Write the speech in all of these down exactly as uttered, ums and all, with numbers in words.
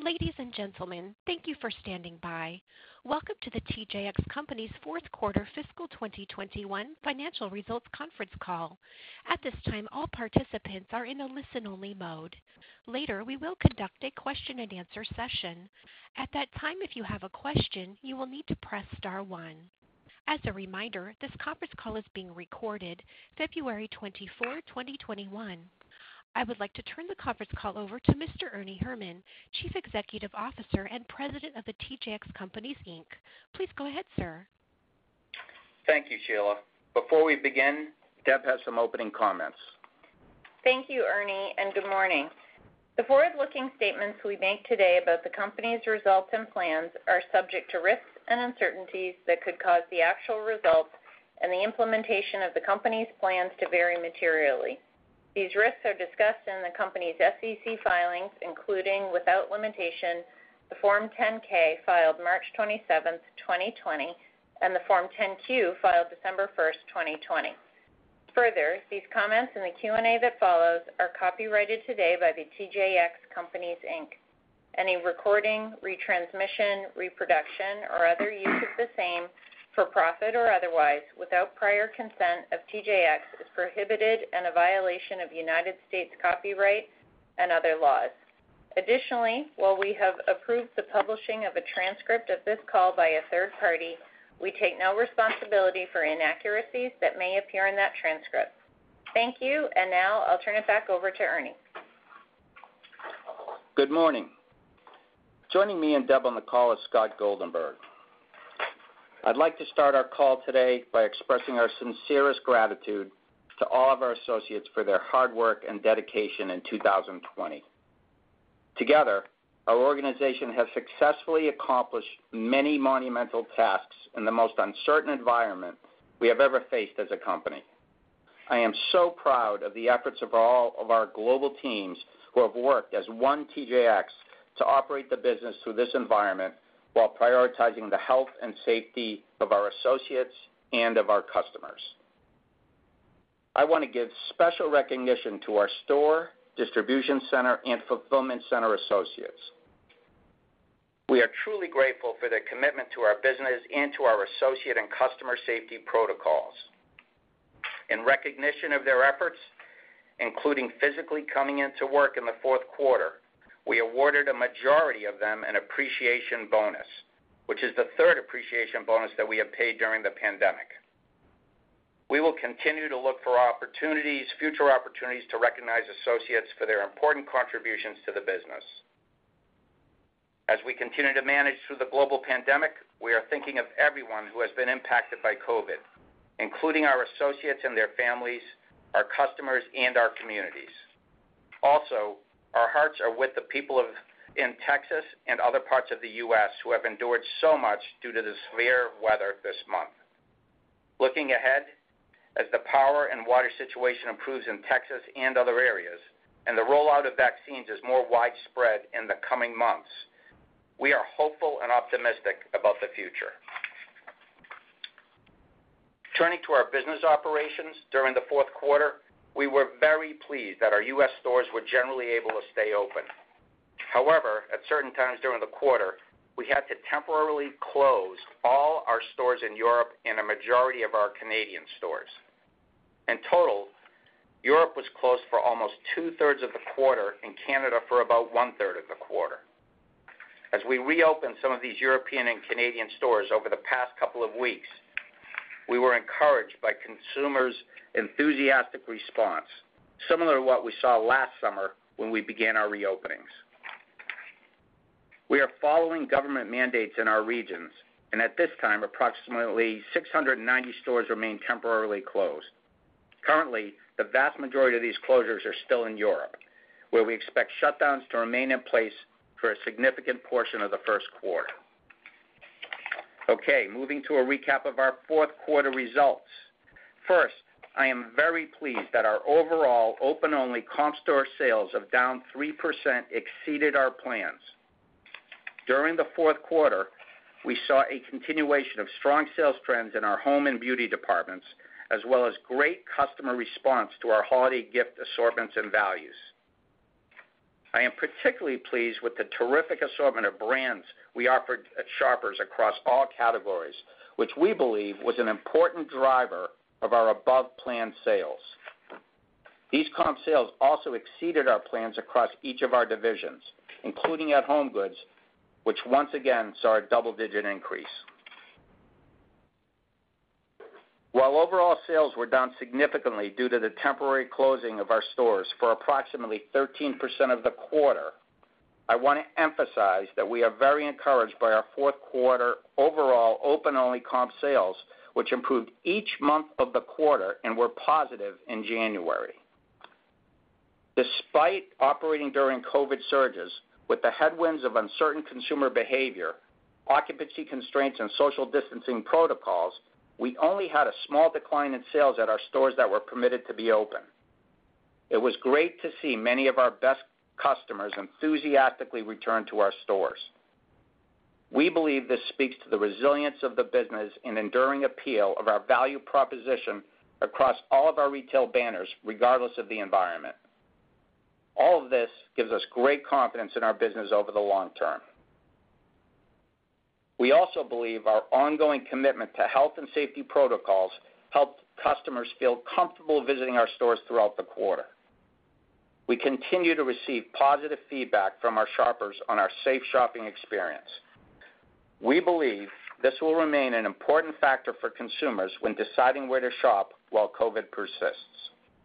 Ladies and gentlemen, thank you for standing by. Welcome to the T J X Companies fourth quarter fiscal twenty twenty-one financial results conference call. At this time, all participants are in a listen-only mode. Later, we will conduct a question-and-answer session. At that time, if you have a question, you will need to press star one. As a reminder, this conference call is being recorded February twenty-fourth, twenty twenty-one. I would like to turn the conference call over to Mister Ernie Herrmann, Chief Executive Officer and President of the T J X Companies, Incorporated. Please go ahead, sir. Thank you, Sheila. Before we begin, Deb has some opening comments. Thank you, Ernie, and good morning. The forward-looking statements we make today about the company's results and plans are subject to risks and uncertainties that could cause the actual results and the implementation of the company's plans to vary materially. These risks are discussed in the company's S E C filings, including, without limitation, the Form ten K filed March twenty-seventh, twenty twenty, and the Form ten Q filed December first, twenty twenty. Further, these comments and the Q and A that follows are copyrighted today by the T J X Companies, Incorporated. Any recording, retransmission, reproduction, or other use of the same, for profit or otherwise, without prior consent of T J X is prohibited and a violation of United States copyright and other laws. Additionally, while we have approved the publishing of a transcript of this call by a third party, we take no responsibility for inaccuracies that may appear in that transcript. Thank you, and now I'll turn it back over to Ernie. Good morning. Joining me and Deb on the call is Scott Goldenberg. I'd like to start our call today by expressing our sincerest gratitude to all of our associates for their hard work and dedication in two thousand twenty. Together, our organization has successfully accomplished many monumental tasks in the most uncertain environment we have ever faced as a company. I am so proud of the efforts of all of our global teams who have worked as one T J X to operate the business through this environment while prioritizing the health and safety of our associates and of our customers. I want to give special recognition to our store, distribution center, and fulfillment center associates. We are truly grateful for their commitment to our business and to our associate and customer safety protocols. In recognition of their efforts, including physically coming into work in the fourth quarter, we awarded a majority of them an appreciation bonus, which is the third appreciation bonus that we have paid during the pandemic. We will continue to look for opportunities, future opportunities to recognize associates for their important contributions to the business. As we continue to manage through the global pandemic, we are thinking of everyone who has been impacted by COVID, including our associates and their families, our customers, and our communities. Also, our hearts are with the people of, in Texas and other parts of the U S who have endured so much due to the severe weather this month. Looking ahead, as the power and water situation improves in Texas and other areas, and the rollout of vaccines is more widespread in the coming months, we are hopeful and optimistic about the future. Turning to our business operations during the fourth quarter, we were very pleased that our U S stores were generally able to stay open. However, at certain times during the quarter, we had to temporarily close all our stores in Europe and a majority of our Canadian stores. In total, Europe was closed for almost two-thirds of the quarter and Canada for about one-third of the quarter. As we reopened some of these European and Canadian stores over the past couple of weeks, we were encouraged by consumers' enthusiastic response, similar to what we saw last summer when we began our reopenings. We are following government mandates in our regions, and at this time, approximately six hundred ninety stores remain temporarily closed. Currently, the vast majority of these closures are still in Europe, where we expect shutdowns to remain in place for a significant portion of the first quarter. Okay, moving to a recap of our fourth quarter results. First, I am very pleased that our overall open-only comp store sales of down three percent exceeded our plans. During the fourth quarter, we saw a continuation of strong sales trends in our home and beauty departments, as well as great customer response to our holiday gift assortments and values. I am particularly pleased with the terrific assortment of brands we offered at shoppers across all categories, which we believe was an important driver of our above-plan sales. These comp sales also exceeded our plans across each of our divisions, including at Home Goods, which once again saw a double-digit increase. While overall sales were down significantly due to the temporary closing of our stores for approximately thirteen percent of the quarter, I want to emphasize that we are very encouraged by our fourth quarter overall open-only comp sales, which improved each month of the quarter and were positive in January. Despite operating during COVID surges, with the headwinds of uncertain consumer behavior, occupancy constraints, and social distancing protocols, we only had a small decline in sales at our stores that were permitted to be open. It was great to see many of our best customers enthusiastically return to our stores. We believe this speaks to the resilience of the business and enduring appeal of our value proposition across all of our retail banners, regardless of the environment. All of this gives us great confidence in our business over the long term. We also believe our ongoing commitment to health and safety protocols helped customers feel comfortable visiting our stores throughout the quarter. We continue to receive positive feedback from our shoppers on our safe shopping experience. We believe this will remain an important factor for consumers when deciding where to shop while COVID persists.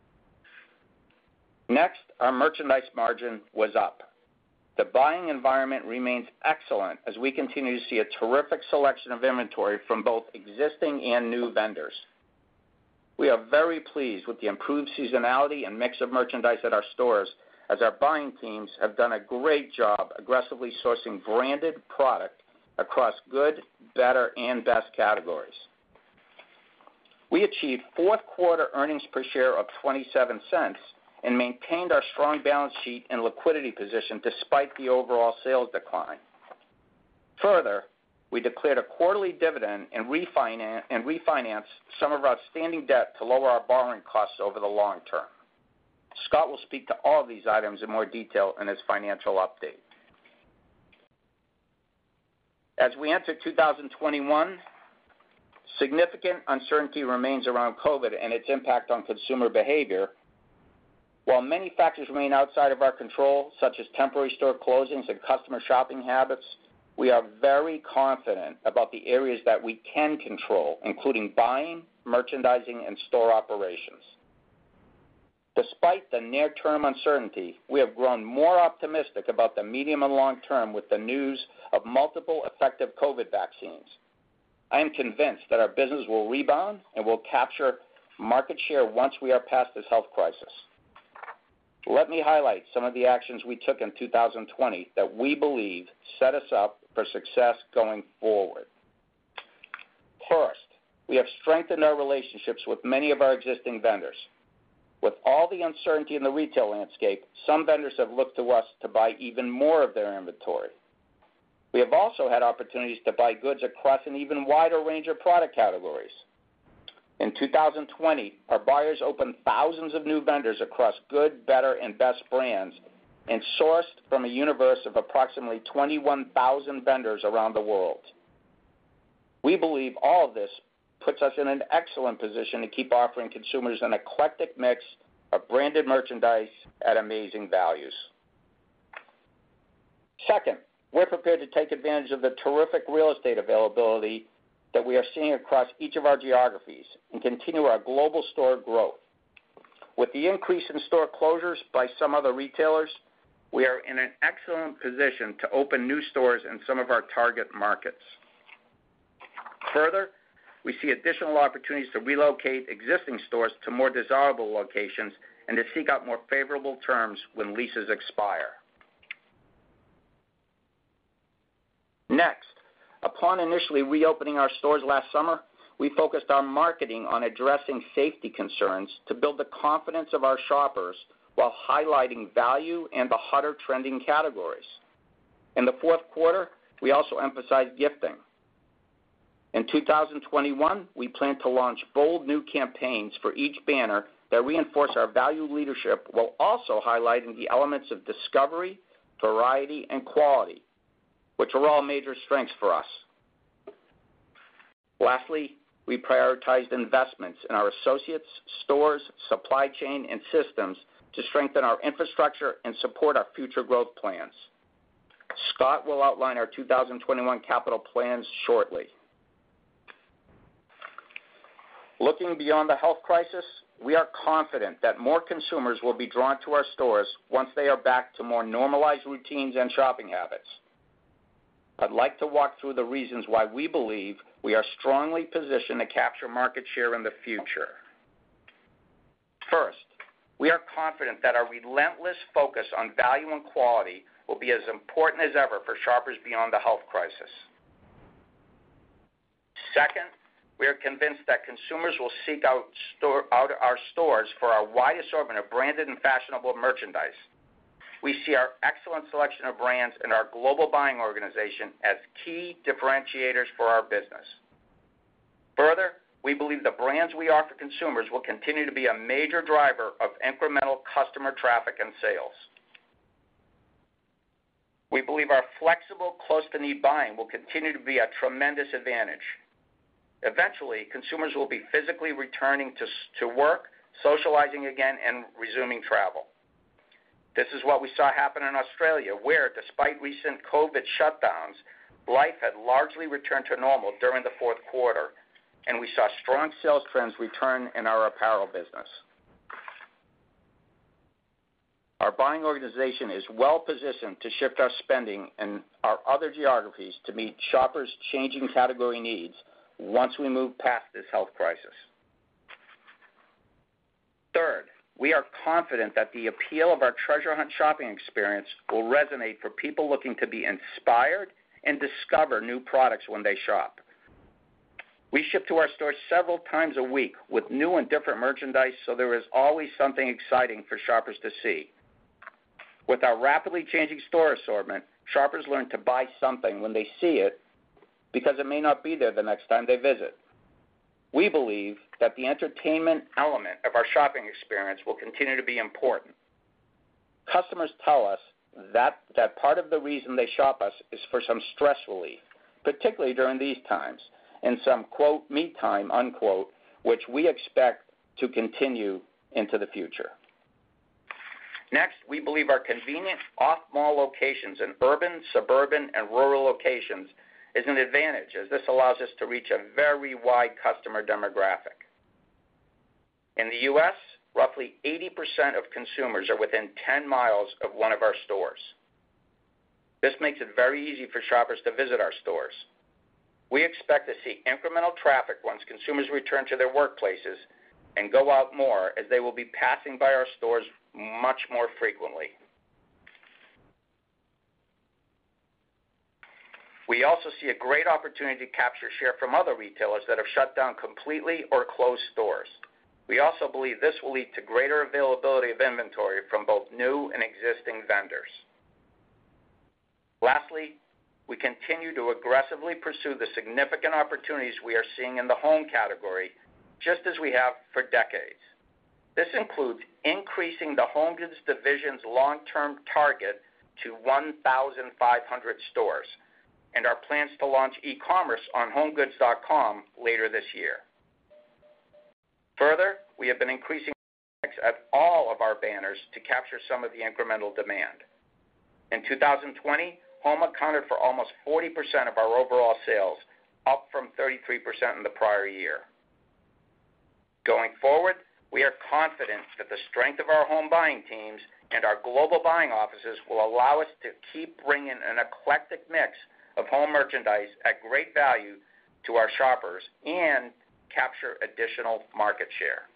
Next, our merchandise margin was up. The buying environment remains excellent as we continue to see a terrific selection of inventory from both existing and new vendors. We are very pleased with the improved seasonality and mix of merchandise at our stores, as our buying teams have done a great job aggressively sourcing branded product across good, better, and best categories. We achieved fourth quarter earnings per share of twenty-seven cents and maintained our strong balance sheet and liquidity position despite the overall sales decline. Further, we declared a quarterly dividend and refinance, and refinanced some of our outstanding debt to lower our borrowing costs over the long term. Scott will speak to all of these items in more detail in his financial update. As we enter two thousand twenty-one, significant uncertainty remains around COVID and its impact on consumer behavior. While many factors remain outside of our control, such as temporary store closings and customer shopping habits, we are very confident about the areas that we can control, including buying, merchandising, and store operations. Despite the near-term uncertainty, we have grown more optimistic about the medium and long term with the news of multiple effective COVID vaccines. I am convinced that our business will rebound and will capture market share once we are past this health crisis. Let me highlight some of the actions we took in two thousand twenty that we believe set us up for success going forward. First, we have strengthened our relationships with many of our existing vendors. With all the uncertainty in the retail landscape, some vendors have looked to us to buy even more of their inventory. We have also had opportunities to buy goods across an even wider range of product categories. In two thousand twenty, our buyers opened thousands of new vendors across good, better, and best brands and sourced from a universe of approximately twenty-one thousand vendors around the world. We believe all of this puts us in an excellent position to keep offering consumers an eclectic mix of branded merchandise at amazing values. Second, we're prepared to take advantage of the terrific real estate availability that we are seeing across each of our geographies and continue our global store growth. With the increase in store closures by some other retailers, we are in an excellent position to open new stores in some of our target markets. Further, we see additional opportunities to relocate existing stores to more desirable locations and to seek out more favorable terms when leases expire. Next, upon initially reopening our stores last summer, we focused our marketing on addressing safety concerns to build the confidence of our shoppers while highlighting value and the hotter trending categories. In the fourth quarter, we also emphasized gifting. In two thousand twenty-one, we plan to launch bold new campaigns for each banner that reinforce our value leadership while also highlighting the elements of discovery, variety, and quality, which are all major strengths for us. Lastly, we prioritized investments in our associates, stores, supply chain, and systems to strengthen our infrastructure and support our future growth plans. Scott will outline our two thousand twenty-one capital plans shortly. Looking beyond the health crisis, we are confident that more consumers will be drawn to our stores once they are back to more normalized routines and shopping habits. I'd like to walk through the reasons why we believe we are strongly positioned to capture market share in the future. First, we are confident that our relentless focus on value and quality will be as important as ever for shoppers beyond the health crisis. Second, we are convinced that consumers will seek out, store, out our stores for our wide assortment of branded and fashionable merchandise. We see our excellent selection of brands and our global buying organization as key differentiators for our business. Further, we believe the brands we offer consumers will continue to be a major driver of incremental customer traffic and sales. We believe our flexible, close-to-need buying will continue to be a tremendous advantage. Eventually, consumers will be physically returning to, to work, socializing again, and resuming travel. This is what we saw happen in Australia, where, despite recent COVID shutdowns, life had largely returned to normal during the fourth quarter, and we saw strong sales trends return in our apparel business. Our buying organization is well positioned to shift our spending in our other geographies to meet shoppers' changing category needs once we move past this health crisis. Third, we are confident that the appeal of our treasure hunt shopping experience will resonate for people looking to be inspired and discover new products when they shop. We ship to our stores several times a week with new and different merchandise, so there is always something exciting for shoppers to see. With our rapidly changing store assortment, shoppers learn to buy something when they see it because it may not be there the next time they visit. We believe that the entertainment element of our shopping experience will continue to be important. Customers tell us that, that part of the reason they shop us is for some stress relief, particularly during these times, and some, quote, me time, unquote, which we expect to continue into the future. Next, we believe our convenient off-mall locations in urban, suburban, and rural locations is an advantage, as this allows us to reach a very wide customer demographic. In the U S, roughly eighty percent of consumers are within ten miles of one of our stores. This makes it very easy for shoppers to visit our stores. We expect to see incremental traffic once consumers return to their workplaces and go out more, as they will be passing by our stores much more frequently. We also see a great opportunity to capture share from other retailers that have shut down completely or closed stores. We also believe this will lead to greater availability of inventory from both new and existing vendors. Lastly, we continue to aggressively pursue the significant opportunities we are seeing in the home category, just as we have for decades. This includes increasing the Home Goods division's long-term target to one thousand five hundred stores, and our plans to launch e-commerce on home goods dot com later this year. Further, we have been increasing at all of our banners to capture some of the incremental demand. In two thousand twenty, home accounted for almost forty percent of our overall sales, up from thirty-three percent in the prior year. Going forward, we are confident that the strength of our home buying teams and our global buying offices will allow us to keep bringing an eclectic mix of home merchandise at great value to our shoppers and capture additional market share.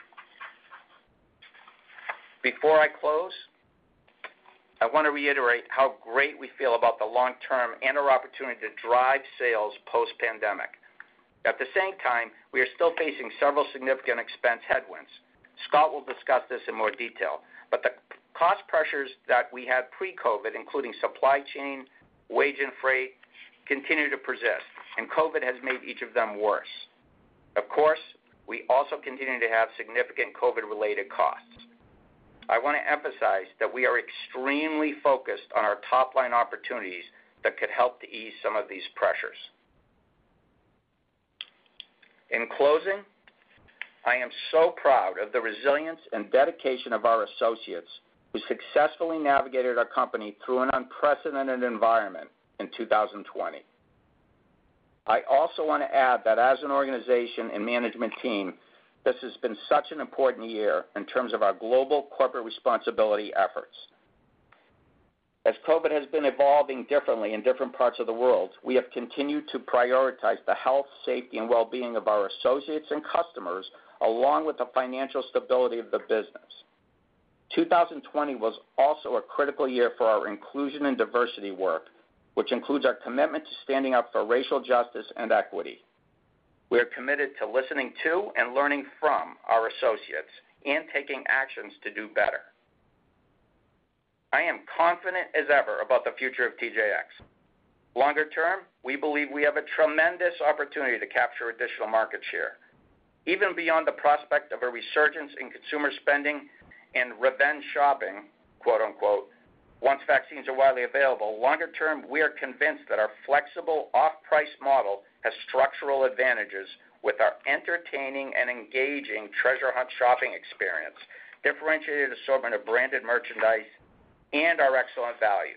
Before I close, I want to reiterate how great we feel about the long term and our opportunity to drive sales post-pandemic. At the same time, we are still facing several significant expense headwinds. Scott will discuss this in more detail, but the cost pressures that we had pre-COVID, including supply chain, wage and freight, continue to persist, and COVID has made each of them worse. Of course, we also continue to have significant COVID-related costs. I want to emphasize that we are extremely focused on our top-line opportunities that could help to ease some of these pressures. In closing, I am so proud of the resilience and dedication of our associates who successfully navigated our company through an unprecedented environment in two thousand twenty. I also want to add that as an organization and management team, this has been such an important year in terms of our global corporate responsibility efforts. As COVID has been evolving differently in different parts of the world, we have continued to prioritize the health, safety, and well-being of our associates and customers, along with the financial stability of the business. two thousand twenty was also a critical year for our inclusion and diversity work, which includes our commitment to standing up for racial justice and equity. We are committed to listening to and learning from our associates and taking actions to do better. I am confident as ever about the future of T J X. Longer term, we believe we have a tremendous opportunity to capture additional market share. Even beyond the prospect of a resurgence in consumer spending and revenge shopping, quote unquote, once vaccines are widely available, longer term, we are convinced that our flexible off-price model has structural advantages with our entertaining and engaging treasure hunt shopping experience, differentiated assortment of branded merchandise, and our excellent values.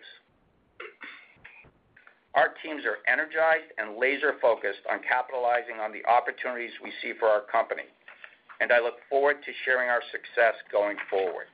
Our teams are energized and laser-focused on capitalizing on the opportunities we see for our company, and I look forward to sharing our success going forward.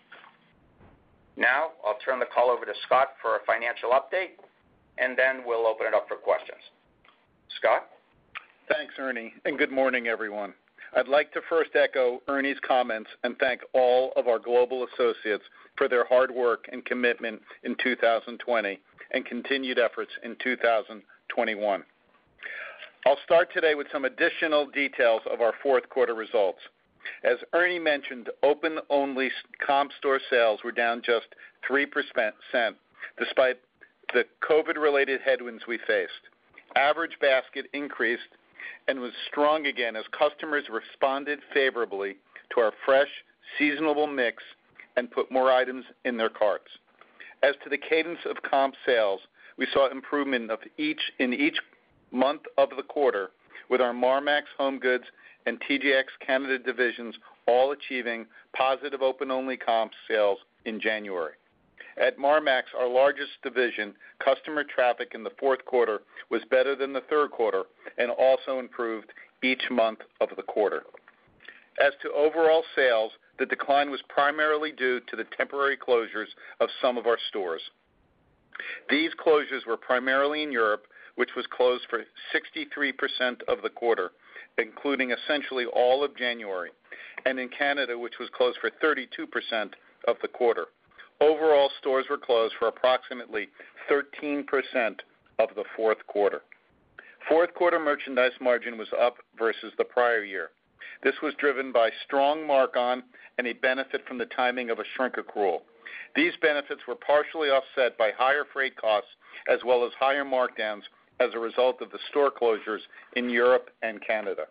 Now, I'll turn the call over to Scott for a financial update, and then we'll open it up for questions. Scott? Thanks, Ernie, and good morning, everyone. I'd like to first echo Ernie's comments and thank all of our global associates for their hard work and commitment in two thousand twenty and continued efforts in two thousand twenty-one. I'll start today with some additional details of our fourth quarter results. As Ernie mentioned, open-only comp store sales were down just three percent despite the COVID-related headwinds we faced. Average basket increased and was strong again as customers responded favorably to our fresh, seasonable mix and put more items in their carts. As to the cadence of comp sales, we saw improvement of each in each month of the quarter, with our Marmaxx Home Goods and T J X Canada divisions all achieving positive open-only comp sales in January. At Marmaxx, our largest division, customer traffic in the fourth quarter was better than the third quarter and also improved each month of the quarter. As to overall sales, the decline was primarily due to the temporary closures of some of our stores. These closures were primarily in Europe, which was closed for sixty-three percent of the quarter, including essentially all of January, and in Canada, which was closed for thirty-two percent of the quarter. Overall, stores were closed for approximately thirteen percent of the fourth quarter. Fourth quarter merchandise margin was up versus the prior year. This was driven by strong mark-on and a benefit from the timing of a shrink accrual. These benefits were partially offset by higher freight costs as well as higher markdowns as a result of the store closures in Europe and Canada.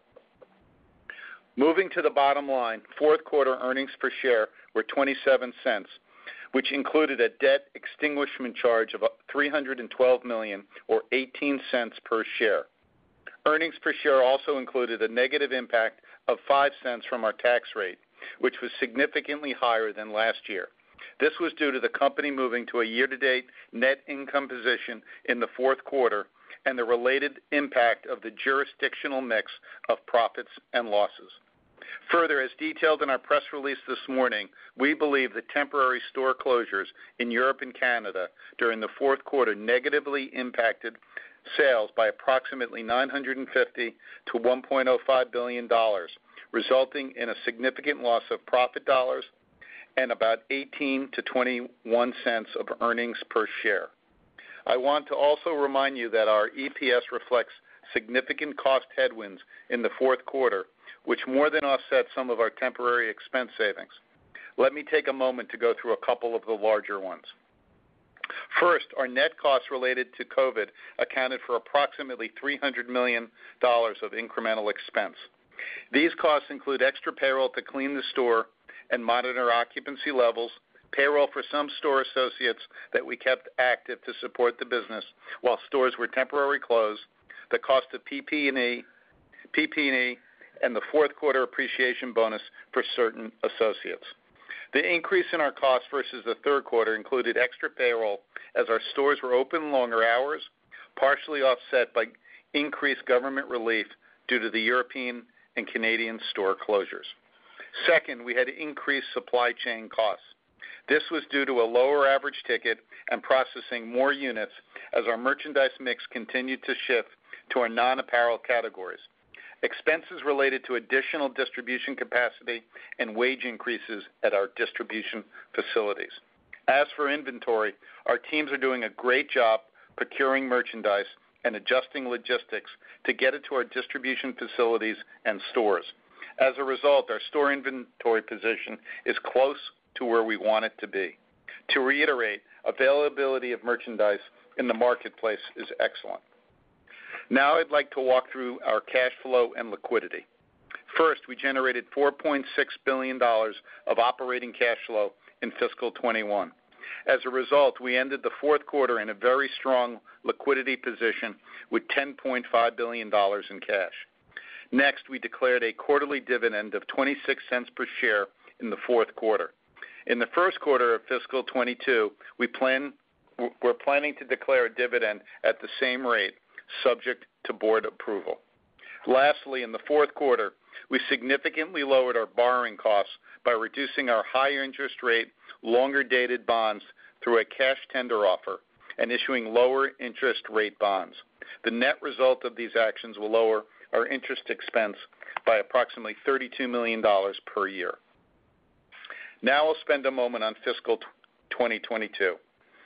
Moving to the bottom line, fourth quarter earnings per share were twenty-seven cents, which included a debt extinguishment charge of three hundred twelve million dollars or eighteen cents per share. Earnings per share also included a negative impact of five cents from our tax rate, which was significantly higher than last year. This was due to the company moving to a year-to-date net income position in the fourth quarter and the related impact of the jurisdictional mix of profits and losses. Further, as detailed in our press release this morning, we believe the temporary store closures in Europe and Canada during the fourth quarter negatively impacted sales by approximately nine hundred fifty to one point oh five billion dollars, resulting in a significant loss of profit dollars and about eighteen to twenty-one cents of earnings per share. I want to also remind you that our E P S reflects significant cost headwinds in the fourth quarter, which more than offset some of our temporary expense savings. Let me take a moment to go through a couple of the larger ones. First, our net costs related to COVID accounted for approximately three hundred million dollars of incremental expense. These costs include extra payroll to clean the store and monitor occupancy levels, payroll for some store associates that we kept active to support the business while stores were temporarily closed, the cost of P P E, P P E, and the fourth quarter appreciation bonus for certain associates. The increase in our costs versus the third quarter included extra payroll as our stores were open longer hours, partially offset by increased government relief due to the European and Canadian store closures. Second, we had increased supply chain costs. This was due to a lower average ticket and processing more units as our merchandise mix continued to shift to our non-apparel categories. Expenses related to additional distribution capacity and wage increases at our distribution facilities. As for inventory, our teams are doing a great job procuring merchandise and adjusting logistics to get it to our distribution facilities and stores. As a result, our store inventory position is close to where we want it to be. To reiterate, availability of merchandise in the marketplace is excellent. Now I'd like to walk through our cash flow and liquidity. First, we generated four point six billion dollars of operating cash flow in fiscal twenty-one. As a result, we ended the fourth quarter in a very strong liquidity position with ten point five billion dollars in cash. Next, we declared a quarterly dividend of twenty-six cents per share in the fourth quarter. In the first quarter of fiscal twenty-two, we plan, we're planning to declare a dividend at the same rate, subject to board approval. Lastly, in the fourth quarter, we significantly lowered our borrowing costs by reducing our higher interest rate, longer-dated bonds through a cash tender offer and issuing lower interest rate bonds. The net result of these actions will lower our interest expense by approximately thirty-two million dollars per year. Now I'll spend a moment on fiscal twenty twenty-two.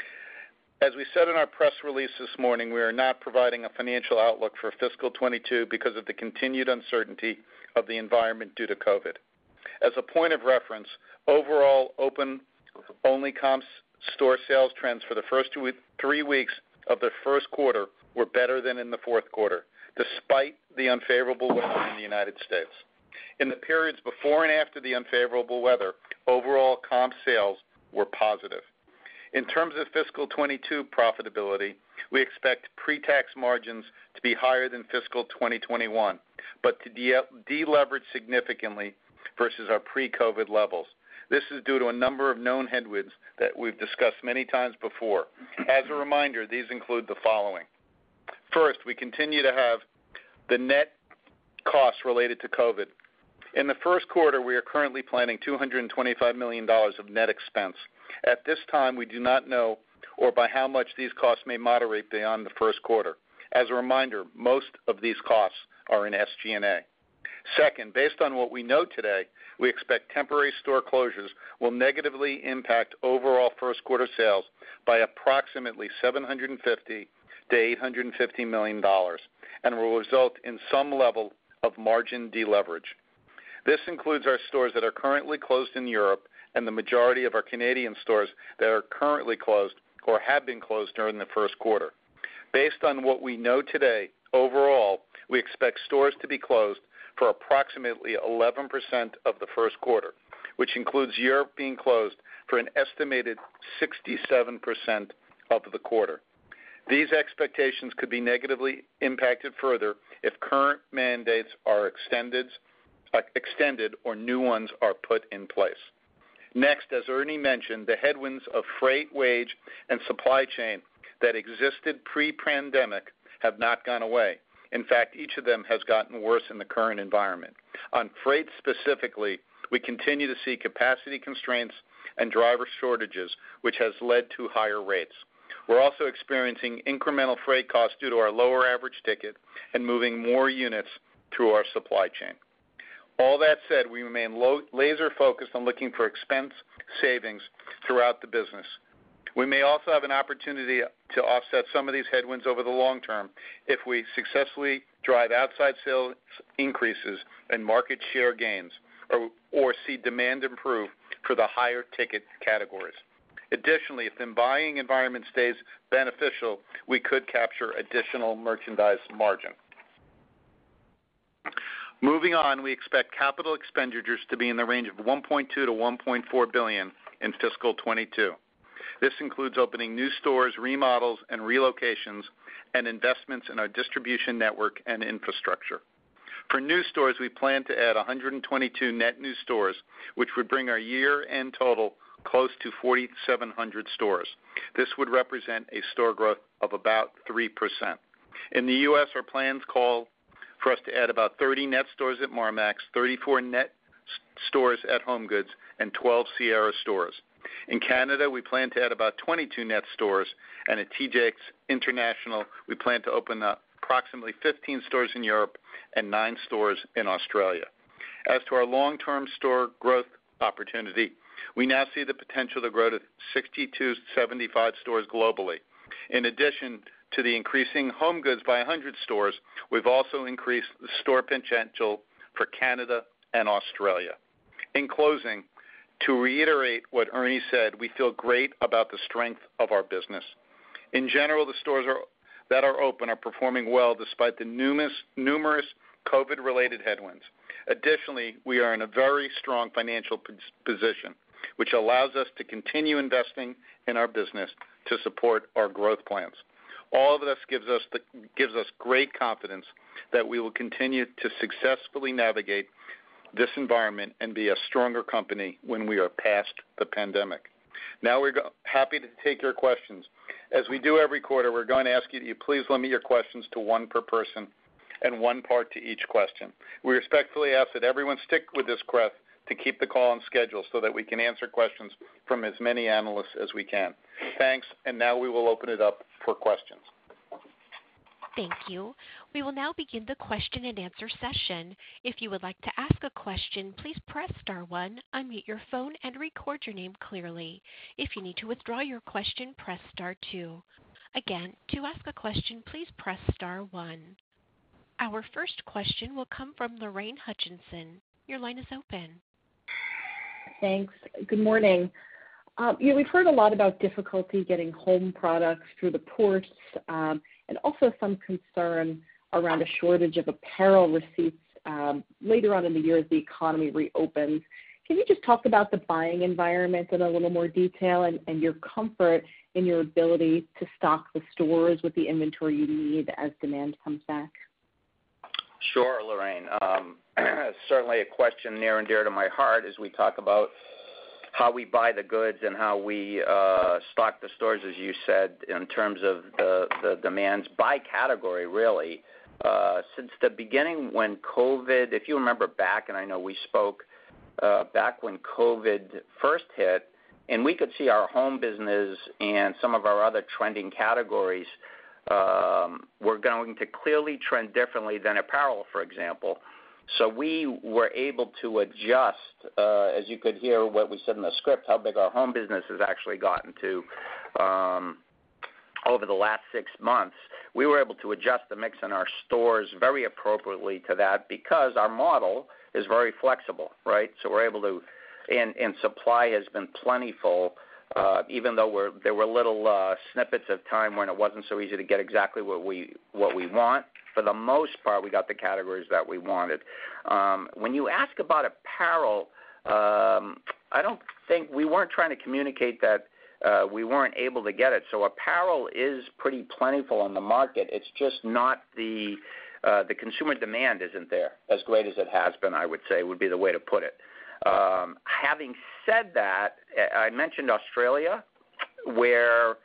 As we said in our press release this morning, we are not providing a financial outlook for fiscal twenty-two because of the continued uncertainty of the environment due to COVID. As a point of reference, overall open-only comp store sales trends for the first two, three weeks of the first quarter were better than in the fourth quarter, despite the unfavorable weather in the United States. In the periods before and after the unfavorable weather, overall comp sales were positive. In terms of fiscal twenty-two profitability, we expect pre-tax margins to be higher than fiscal twenty twenty-one, but to de- deleverage significantly versus our pre-COVID levels. This is due to a number of known headwinds that we've discussed many times before. As a reminder, these include the following. First, we continue to have the net costs related to COVID. In the first quarter, we are currently planning two hundred twenty-five million dollars of net expense. At this time, we do not know or by how much these costs may moderate beyond the first quarter. As a reminder, most of these costs are in S G and A. Second, based on what we know today, we expect temporary store closures will negatively impact overall first quarter sales by approximately seven hundred fifty to eight hundred fifty million dollars and will result in some level of margin deleverage. This includes our stores that are currently closed in Europe and the majority of our Canadian stores that are currently closed or have been closed during the first quarter. Based on what we know today, overall, we expect stores to be closed for approximately eleven percent of the first quarter, which includes Europe being closed for an estimated sixty-seven percent of the quarter. These expectations could be negatively impacted further if current mandates are extended, uh, extended or new ones are put in place. Next, as Ernie mentioned, the headwinds of freight, wage, and supply chain that existed pre-pandemic have not gone away. In fact, each of them has gotten worse in the current environment. On freight specifically, we continue to see capacity constraints and driver shortages, which has led to higher rates. We're also experiencing incremental freight costs due to our lower average ticket and moving more units through our supply chain. All that said, we remain lo- laser focused on looking for expense savings throughout the business. We may also have an opportunity to offset some of these headwinds over the long term if we successfully drive outside sales increases and market share gains or, or see demand improve for the higher ticket categories. Additionally, if the buying environment stays beneficial, we could capture additional merchandise margin. Moving on, we expect capital expenditures to be in the range of one point two to one point four billion dollars in fiscal twenty-two. This includes opening new stores, remodels, and relocations, and investments in our distribution network and infrastructure. For new stores, we plan to add one hundred twenty-two net new stores, which would bring our year-end total close to four thousand seven hundred stores. This would represent a store growth of about three percent. In the U S, our plans call for us to add about thirty net stores at Marmaxx, thirty-four net stores at HomeGoods, and twelve Sierra stores. In Canada, we plan to add about twenty-two net stores, and at T J X International, we plan to open up approximately fifteen stores in Europe and nine stores in Australia. As to our long-term store growth opportunity, we now see the potential to grow to sixty to seventy-five stores globally. In addition to the increasing HomeGoods by one hundred stores, we've also increased the store potential for Canada and Australia. In closing, to reiterate what Ernie said, we feel great about the strength of our business. In general, the stores are, that are open are performing well despite the numerous, numerous COVID-related headwinds. Additionally, we are in a very strong financial position, which allows us to continue investing in our business to support our growth plans. All of this gives us, the, gives us great confidence that we will continue to successfully navigate this environment and be a stronger company when we are past the pandemic. Now we're go- happy to take your questions. As we do every quarter, we're going to ask you that you please limit your questions to one per person and one part to each question. We respectfully ask that everyone stick with this request to keep the call on schedule so that we can answer questions from as many analysts as we can. Thanks, and now we will open it up for questions. Thank you. We will now begin the question and answer session. If you would like to ask a question, please press star one, unmute your phone, and record your name clearly. If you need to withdraw your question, press star two. Again, to ask a question, please press star one. Our first question will come from Lorraine Hutchinson. Your line is open. Thanks. Good morning. Um, you know, we've heard a lot about difficulty getting home products through the ports, um, and also some concern around a shortage of apparel receipts um, later on in the year as the economy reopens. Can you just talk about the buying environment in a little more detail and, and your comfort in your ability to stock the stores with the inventory you need as demand comes back? Sure, Lorraine. Um, certainly a question near and dear to my heart as we talk about how we buy the goods and how we uh, stock the stores, as you said, in terms of the, the demands by category, really. Uh, since the beginning when COVID, if you remember back, and I know we spoke uh, back when COVID first hit, and we could see our home business and some of our other trending categories um, were going to clearly trend differently than apparel, for example. So we were able to adjust, uh, as you could hear what we said in the script, how big our home business has actually gotten to um, over the last six months. We were able to adjust the mix in our stores very appropriately to that because our model is very flexible, right? So we're able to, and, and supply has been plentiful, uh, even though we're, there were little uh, snippets of time when it wasn't so easy to get exactly what we what we want. For the most part, we got the categories that we wanted. Um, when you ask about apparel, um, I don't think we weren't trying to communicate that uh, we weren't able to get it. So apparel is pretty plentiful on the market. It's just not the uh, the consumer demand isn't there as great as it has been, I would say, would be the way to put it. Um, having said that, I mentioned Australia, where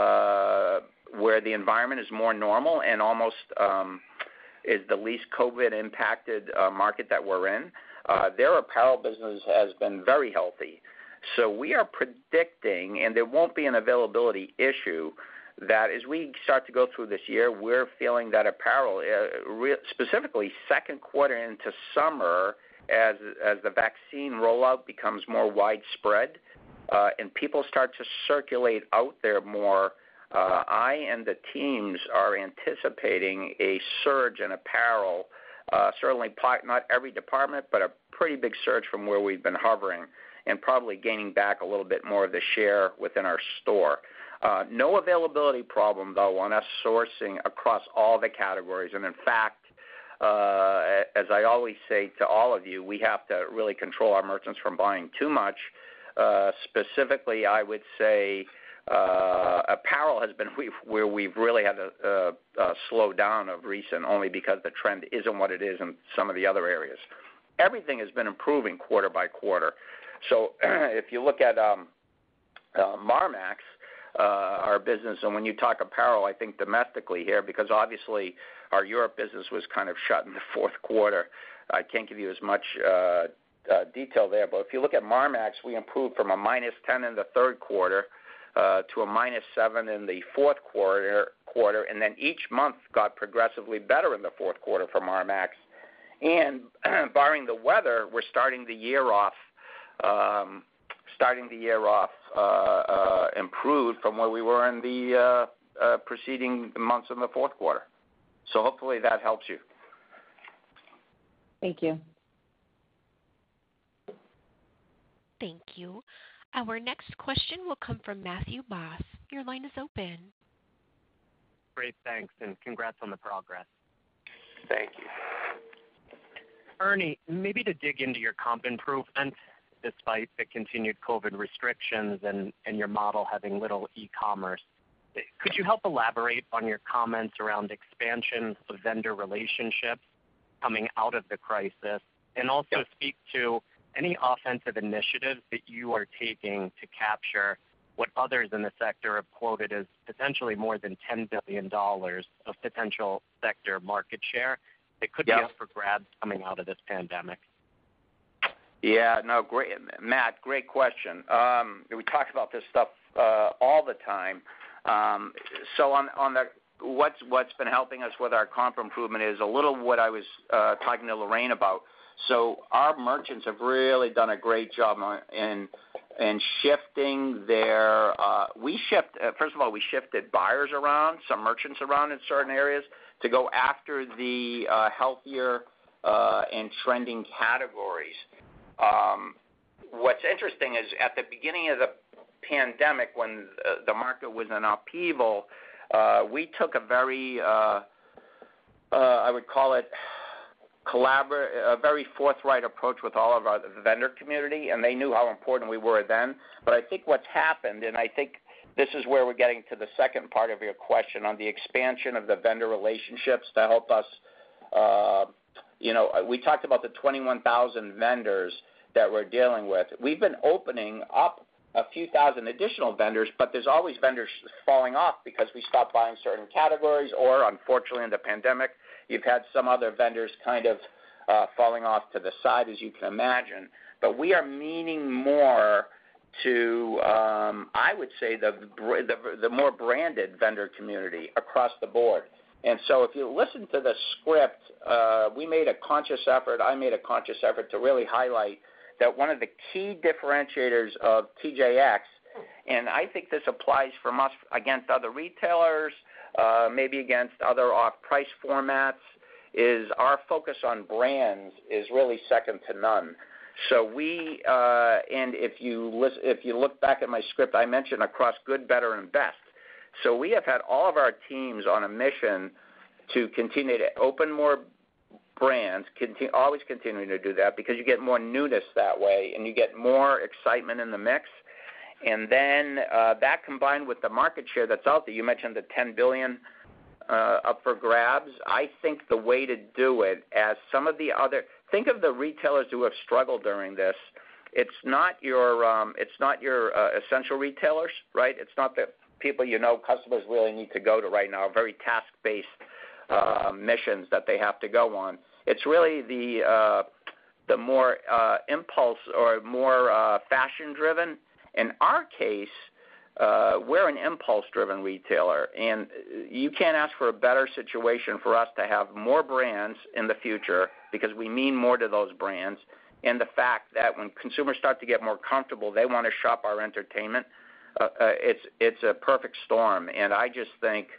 uh, where the environment is more normal and almost um, is the least COVID-impacted uh, market that we're in. Uh, their apparel business has been very healthy. So we are predicting, and there won't be an availability issue, that as we start to go through this year, we're feeling that apparel, uh, re- specifically second quarter into summer, as as the vaccine rollout becomes more widespread uh, and people start to circulate out there more, Uh, I and the teams are anticipating a surge in apparel, uh, certainly not every department, but a pretty big surge from where we've been hovering and probably gaining back a little bit more of the share within our store. Uh, no availability problem, though, on us sourcing across all the categories. And, in fact, uh, as I always say to all of you, we have to really control our merchants from buying too much. Uh, specifically, I would say uh, apparel has been we've, where we've really had to uh, uh, slow down of recent, only because the trend isn't what it is in some of the other areas. Everything has been improving quarter by quarter. So if you look at um, uh, Marmaxx, uh, our business, and when you talk apparel, I think domestically here, because obviously our Europe business was kind of shut in the fourth quarter. I can't give you as much uh, uh, detail there, but if you look at Marmaxx, we improved from a minus ten in the third quarter uh, to a minus seven in the fourth quarter, quarter, and then each month got progressively better in the fourth quarter for Marmaxx. And barring the weather, we're starting the year off, um, starting the year off uh, uh, improved from where we were in the uh, uh, preceding months in the fourth quarter. So hopefully that helps you. Thank you. Thank you. Our next question will come from Matthew Boss. Your line is open. Great, thanks, and congrats on the progress. Thank you. Ernie, maybe to dig into your comp improvement, despite the continued COVID restrictions and, and your model having little e-commerce, could you help elaborate on your comments around expansion of vendor relationships coming out of the crisis, and also yep. speak to any offensive initiatives that you are taking to capture what others in the sector have quoted as potentially more than ten billion dollars of potential sector market share that could yep. be up for grabs coming out of this pandemic? Yeah, no, great, Matt, great question. Um, we talk about this stuff uh, all the time. Um, so on, on the what's what's been helping us with our comp improvement is a little what I was uh, talking to Lorraine about. So our merchants have really done a great job in in shifting their. Uh, we shift uh, first of all, we shifted buyers around, some merchants around in certain areas to go after the uh, healthier uh, and trending categories. Um, what's interesting is at the beginning of the pandemic, when uh, the market was in upheaval, uh, we took a very, uh, uh, I would call it, collabor- a very forthright approach with all of our the vendor community, and they knew how important we were then. But I think what's happened, and I think this is where we're getting to the second part of your question on the expansion of the vendor relationships to help us. Uh, you know, we talked about the twenty-one thousand vendors that we're dealing with. We've been opening up a few thousand additional vendors, but there's always vendors falling off because we stopped buying certain categories, or unfortunately in the pandemic, you've had some other vendors kind of uh, falling off to the side, as you can imagine. But we are meaning more to, um, I would say, the, the the more branded vendor community across the board. And so if you listen to the script, uh, we made a conscious effort, I made a conscious effort to really highlight that one of the key differentiators of T J X, and I think this applies from us against other retailers, uh, maybe against other off-price formats, is our focus on brands is really second to none. So we, uh, and if you listen, if you look back at my script, I mentioned across good, better, and best. So we have had all of our teams on a mission to continue to open more brands, continue, always continuing to do that, because you get more newness that way and you get more excitement in the mix. And then uh, that combined with the market share that's out there, you mentioned the ten billion dollars uh, up for grabs. I think the way to do it, as some of the other, think of the retailers who have struggled during this. It's not your, um, it's not your uh, essential retailers, right? It's not the people you know customers really need to go to right now, very task-based uh, missions that they have to go on. It's really the uh, the more uh, impulse or more uh, fashion-driven. In our case, uh, we're an impulse-driven retailer, and you can't ask for a better situation for us to have more brands in the future, because we mean more to those brands, and the fact that when consumers start to get more comfortable, they want to shop our entertainment. Uh, uh, it's it's a perfect storm, and I just think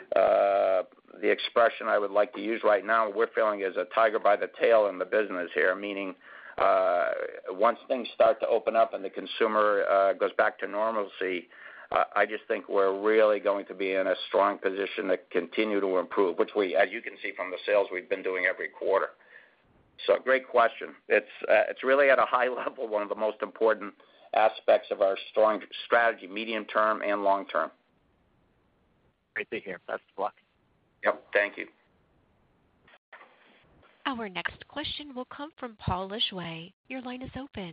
uh, the expression I would like to use right now, we're feeling is a tiger by the tail in the business here, meaning uh, once things start to open up and the consumer uh, goes back to normalcy, uh, I just think we're really going to be in a strong position to continue to improve, which we, as you can see from the sales, we've been doing every quarter. So great question. It's uh, it's really at a high level one of the most important aspects of our strong strategy, medium term and long term. Great to hear. Best of luck. Yep. Thank you. Our next question will come from Paul Lejuez. Your line is open.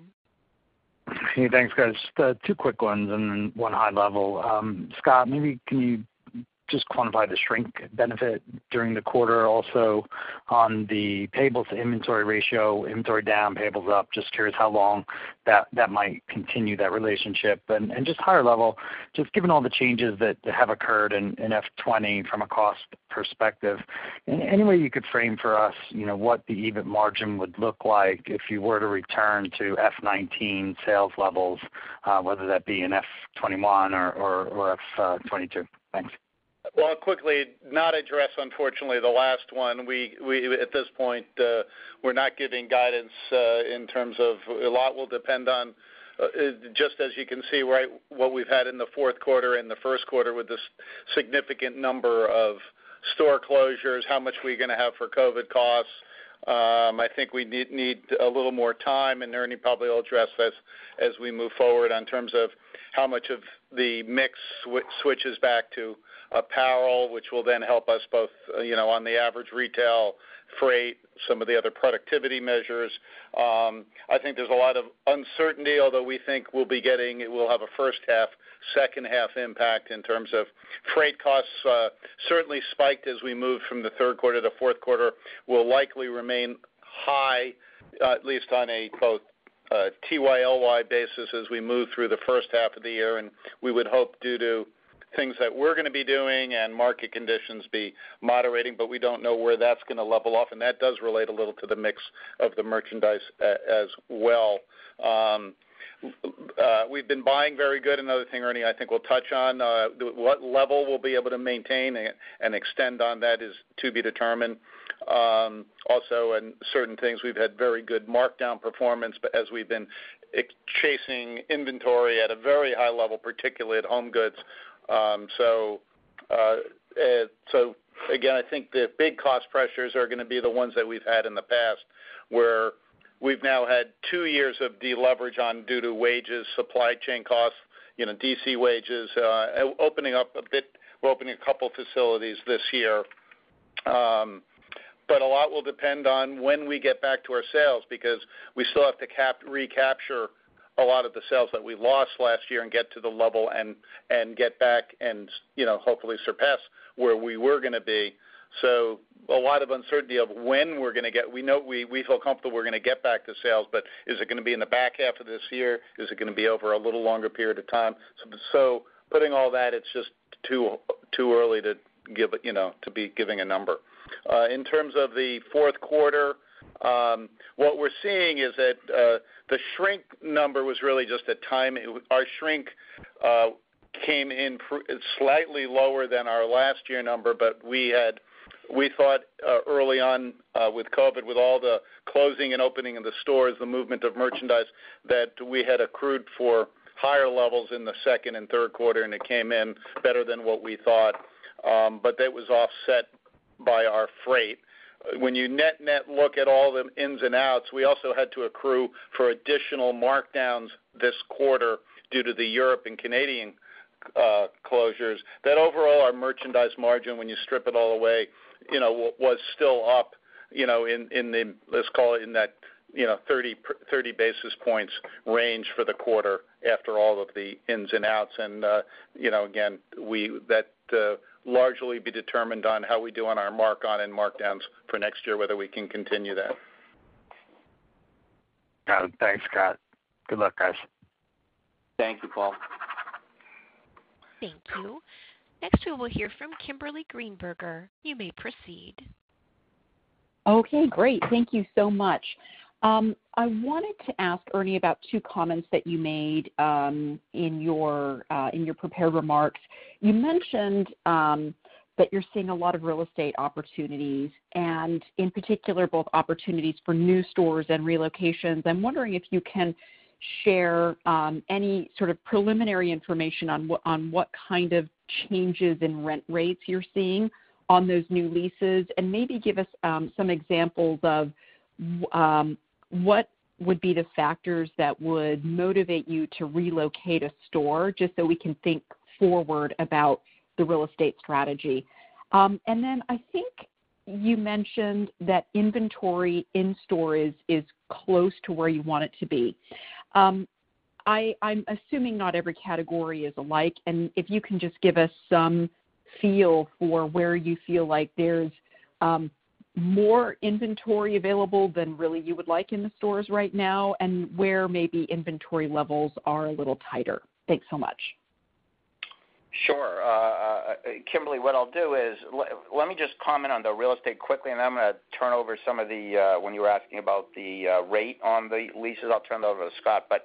Hey, thanks, guys. Just uh, two quick ones and then one high level. Um, Scott, maybe can you just quantify the shrink benefit during the quarter? Also on the payables to inventory ratio, inventory down, payables up. Just curious how long that, that might continue that relationship. And, and just higher level, just given all the changes that have occurred in, in F twenty from a cost perspective, any way you could frame for us, you know, what the E B I T margin would look like if you were to return to F nineteen sales levels, uh, whether that be in F twenty-one or, or, or F twenty-two? Thanks. Well, quickly, not address, unfortunately, the last one. We, we at this point, uh, we're not giving guidance uh, in terms of a lot will depend on, uh, just as you can see, right, what we've had in the fourth quarter and the first quarter with this significant number of store closures, how much we're going to have for COVID costs. Um, I think we need, need a little more time, and Ernie probably will address this as we move forward in terms of how much of the mix sw- switches back to apparel, which will then help us both, uh, you know, on the average retail, freight, some of the other productivity measures. Um, I think there's a lot of uncertainty, although we think we'll be getting, we'll have a first half, second half impact in terms of freight costs. Uh, certainly spiked as we move from the third quarter to the fourth quarter, will likely remain high, uh, at least on a both uh, T Y L Y basis as we move through the first half of the year, and we would hope due to things that we're going to be doing and market conditions be moderating, but we don't know where that's going to level off, and that does relate a little to the mix of the merchandise a, as well. Um, uh, we've been buying very good. Another thing, Ernie, I think we'll touch on, uh, what level we'll be able to maintain and, and extend on that is to be determined. Um, also, in certain things, we've had very good markdown performance, but as we've been chasing inventory at a very high level, particularly at home goods. Um, so, uh, uh, so again, I think the big cost pressures are going to be the ones that we've had in the past, where we've now had two years of deleverage on due to wages, supply chain costs, you know, D C wages, uh, opening up a bit. We're opening a couple facilities this year. Um, but a lot will depend on when we get back to our sales, because we still have to cap- recapture a lot of the sales that we lost last year and get to the level and, and get back and, you know, hopefully surpass where we were going to be. So a lot of uncertainty of when we're going to get, we know we, we feel comfortable we're going to get back to sales, but is it going to be in the back half of this year? Is it going to be over a little longer period of time? So, so putting all that, it's just too, too early to give, you know, to be giving a number. Uh, in terms of the fourth quarter, Um, what we're seeing is that uh, the shrink number was really just a time. Our shrink uh, came in pr- slightly lower than our last year number, but we had we thought uh, early on uh, with COVID, with all the closing and opening of the stores, the movement of merchandise, that we had accrued for higher levels in the second and third quarter, and it came in better than what we thought. Um, but that was offset by our freight. When you net net look at all the ins and outs, we also had to accrue for additional markdowns this quarter due to the Europe and Canadian uh, closures. That overall, our merchandise margin, when you strip it all away, you know, was still up, you know, in, in the, let's call it in that, you know, thirty, thirty basis points range for the quarter after all of the ins and outs. And, uh, you know, again, we, that, uh, largely be determined on how we do on our mark-on and markdowns for next year, whether we can continue that. Got it. Thanks, Scott. Good luck, guys. Thank you, Paul. Thank you. Next, we will hear from Kimberly Greenberger. You may proceed. Okay, great. Thank you so much. Um, I wanted to ask Ernie about two comments that you made um, in your uh, in your prepared remarks. You mentioned um, that you're seeing a lot of real estate opportunities, and in particular, both opportunities for new stores and relocations. I'm wondering if you can share um, any sort of preliminary information on what, on what kind of changes in rent rates you're seeing on those new leases, and maybe give us um, some examples of um, what would be the factors that would motivate you to relocate a store, just so we can think forward about the real estate strategy. Um, and then I think you mentioned that inventory in store is, is close to where you want it to be. Um, I, I'm assuming not every category is alike, and if you can just give us some feel for where you feel like there's um, more inventory available than really you would like in the stores right now, and where maybe inventory levels are a little tighter. Thanks so much. Sure. Uh, Kimberly, what I'll do is let, let me just comment on the real estate quickly, and then I'm going to turn over some of the, uh, when you were asking about the uh, rate on the leases, I'll turn it over to Scott. But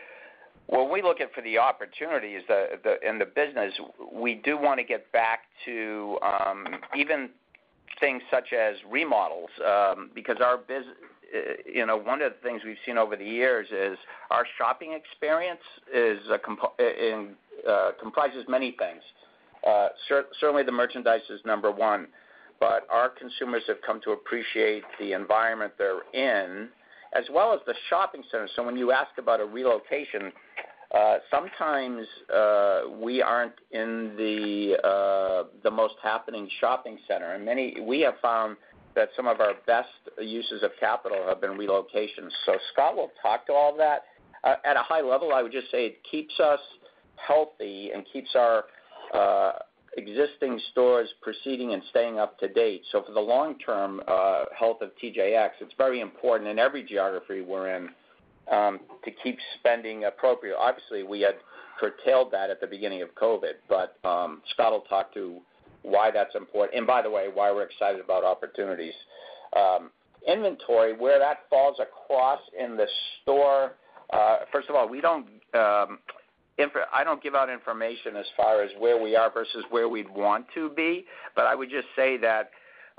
when we look at for the opportunities the, the, in the business, we do want to get back to um, even things such as remodels, um, because our business, you know, one of the things we've seen over the years is our shopping experience is a comp- in, uh, comprises many things. Uh, cer- certainly the merchandise is number one, but our consumers have come to appreciate the environment they're in, as well as the shopping center. So when you ask about a relocation, Uh, sometimes uh, we aren't in the uh, the most happening shopping center, and many we have found that some of our best uses of capital have been relocations. So Scott will talk to all of that. Uh, at a high level, I would just say it keeps us healthy and keeps our uh, existing stores proceeding and staying up to date. So for the long-term uh, health of T J X, it's very important in every geography we're in. Um, to keep spending appropriate. Obviously, we had curtailed that at the beginning of COVID, but um, Scott will talk to why that's important. And by the way, why we're excited about opportunities. Um, inventory, where that falls across in the store, uh, first of all, we don't, um, inf- I don't give out information as far as where we are versus where we'd want to be, but I would just say that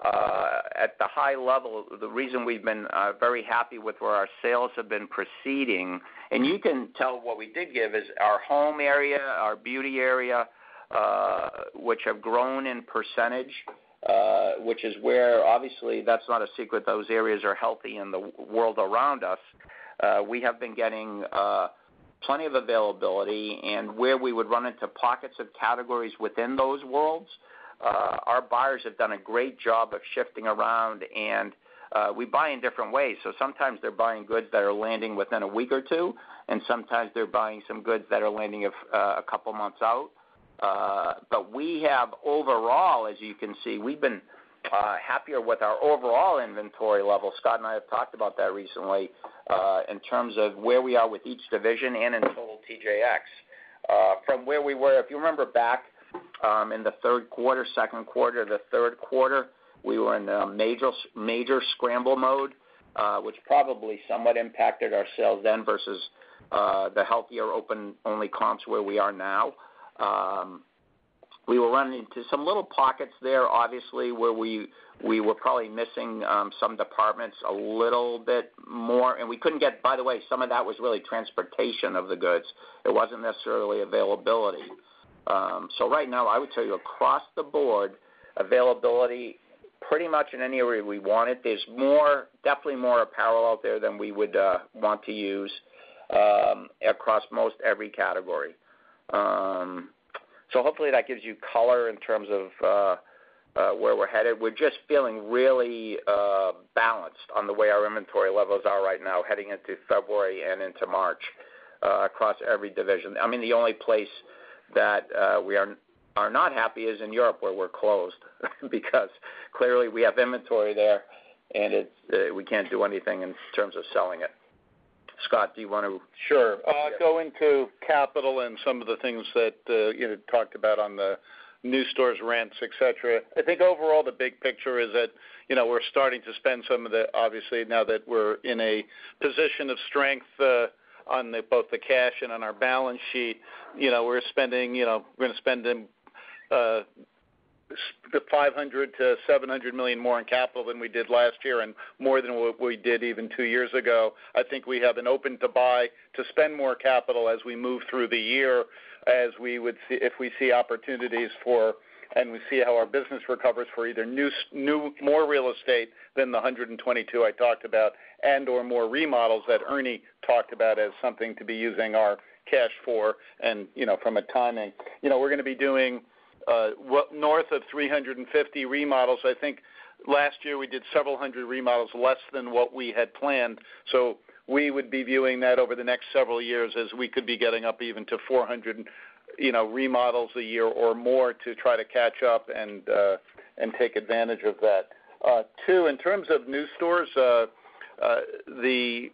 Uh, at the high level, the reason we've been uh, very happy with where our sales have been proceeding, and you can tell what we did give is our home area, our beauty area, uh, which have grown in percentage, uh, which is where, obviously, that's not a secret, those areas are healthy in the world around us. Uh, we have been getting uh, plenty of availability, and where we would run into pockets of categories within those worlds, Uh, our buyers have done a great job of shifting around, and uh, we buy in different ways. So sometimes they're buying goods that are landing within a week or two, and sometimes they're buying some goods that are landing a, uh, a couple months out. Uh, but we have overall, as you can see, we've been uh, happier with our overall inventory level. Scott and I have talked about that recently uh, in terms of where we are with each division and in total T J X. Uh, from where we were, if you remember back, Um, in the third quarter, second quarter, the third quarter, we were in a major, major scramble mode, uh, which probably somewhat impacted our sales then versus uh, the healthier open-only comps where we are now. Um, we were running into some little pockets there, obviously, where we we were probably missing um, some departments a little bit more, and we couldn't get. By the way, some of that was really transportation of the goods. It wasn't necessarily availability. Um, so right now, I would tell you across the board, availability pretty much in any area we want it. There's more, definitely more apparel out there than we would uh, want to use um, across most every category. Um, so hopefully that gives you color in terms of uh, uh, where we're headed. We're just feeling really uh, balanced on the way our inventory levels are right now, heading into February and into March uh, across every division. I mean, the only place that uh, we are are not happy is in Europe, where we're closed, because clearly we have inventory there, and it's, uh, we can't do anything in terms of selling it. Scott, do you want to? Sure. Uh, go into capital and some of the things that uh, you know talked about on the new stores, rents, et cetera. I think overall the big picture is that you know we're starting to spend some of the, obviously now that we're in a position of strength uh, on the, both the cash and on our balance sheet, you know, we're spending, you know, we're going to spend them, uh, five hundred to seven hundred million more in capital than we did last year, and more than what we did even two years ago. I think we have an open to buy to spend more capital as we move through the year, as we would see if we see opportunities for, and we see how our business recovers for either new, new more real estate than the one hundred twenty-two I talked about, and or more remodels that Ernie talked about as something to be using our cash for. And you know, from a timing, you know, we're going to be doing uh, north of three hundred fifty remodels. I think last year we did several hundred remodels, less than what we had planned. So we would be viewing that over the next several years as we could be getting up even to four hundred, you know, remodels a year or more to try to catch up and uh, and take advantage of that. Uh, two, in terms of new stores, uh, uh, the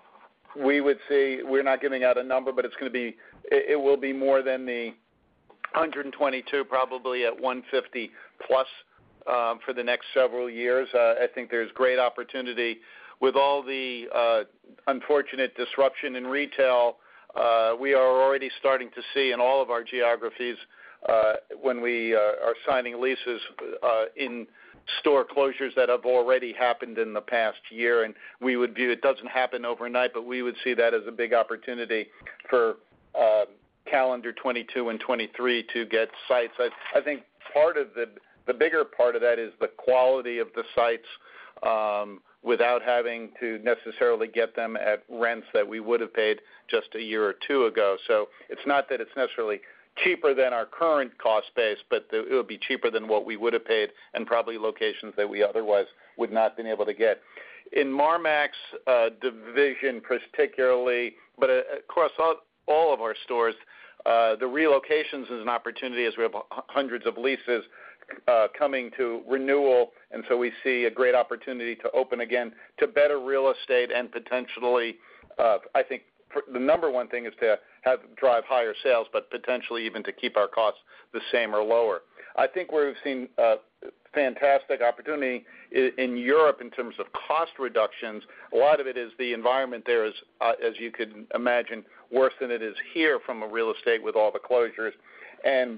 we would see, we're not giving out a number, but it's going to be, it, it will be more than the one hundred twenty-two, probably at one hundred fifty plus um, for the next several years. Uh, I think there's great opportunity with all the uh, unfortunate disruption in retail. Uh, we are already starting to see in all of our geographies uh, when we uh, are signing leases uh, in store closures that have already happened in the past year, and we would view, it doesn't happen overnight, but we would see that as a big opportunity for uh, calendar twenty-two and twenty-three to get sites. I, I think part of the, the bigger part of that is the quality of the sites um, without having to necessarily get them at rents that we would have paid just a year or two ago. So it's not that it's necessarily cheaper than our current cost base, but it would be cheaper than what we would have paid, and probably locations that we otherwise would not have been able to get. In Marmax's uh, division particularly, but uh, across all, all of our stores, uh, the relocations is an opportunity as we have hundreds of leases uh, coming to renewal, and so we see a great opportunity to open again to better real estate and potentially, uh, I think, the number one thing is to have drive higher sales, but potentially even to keep our costs the same or lower. I think we've seen uh, fantastic opportunity in, in Europe in terms of cost reductions. A lot of it is the environment there is, uh, as you could imagine, worse than it is here from a real estate with all the closures. And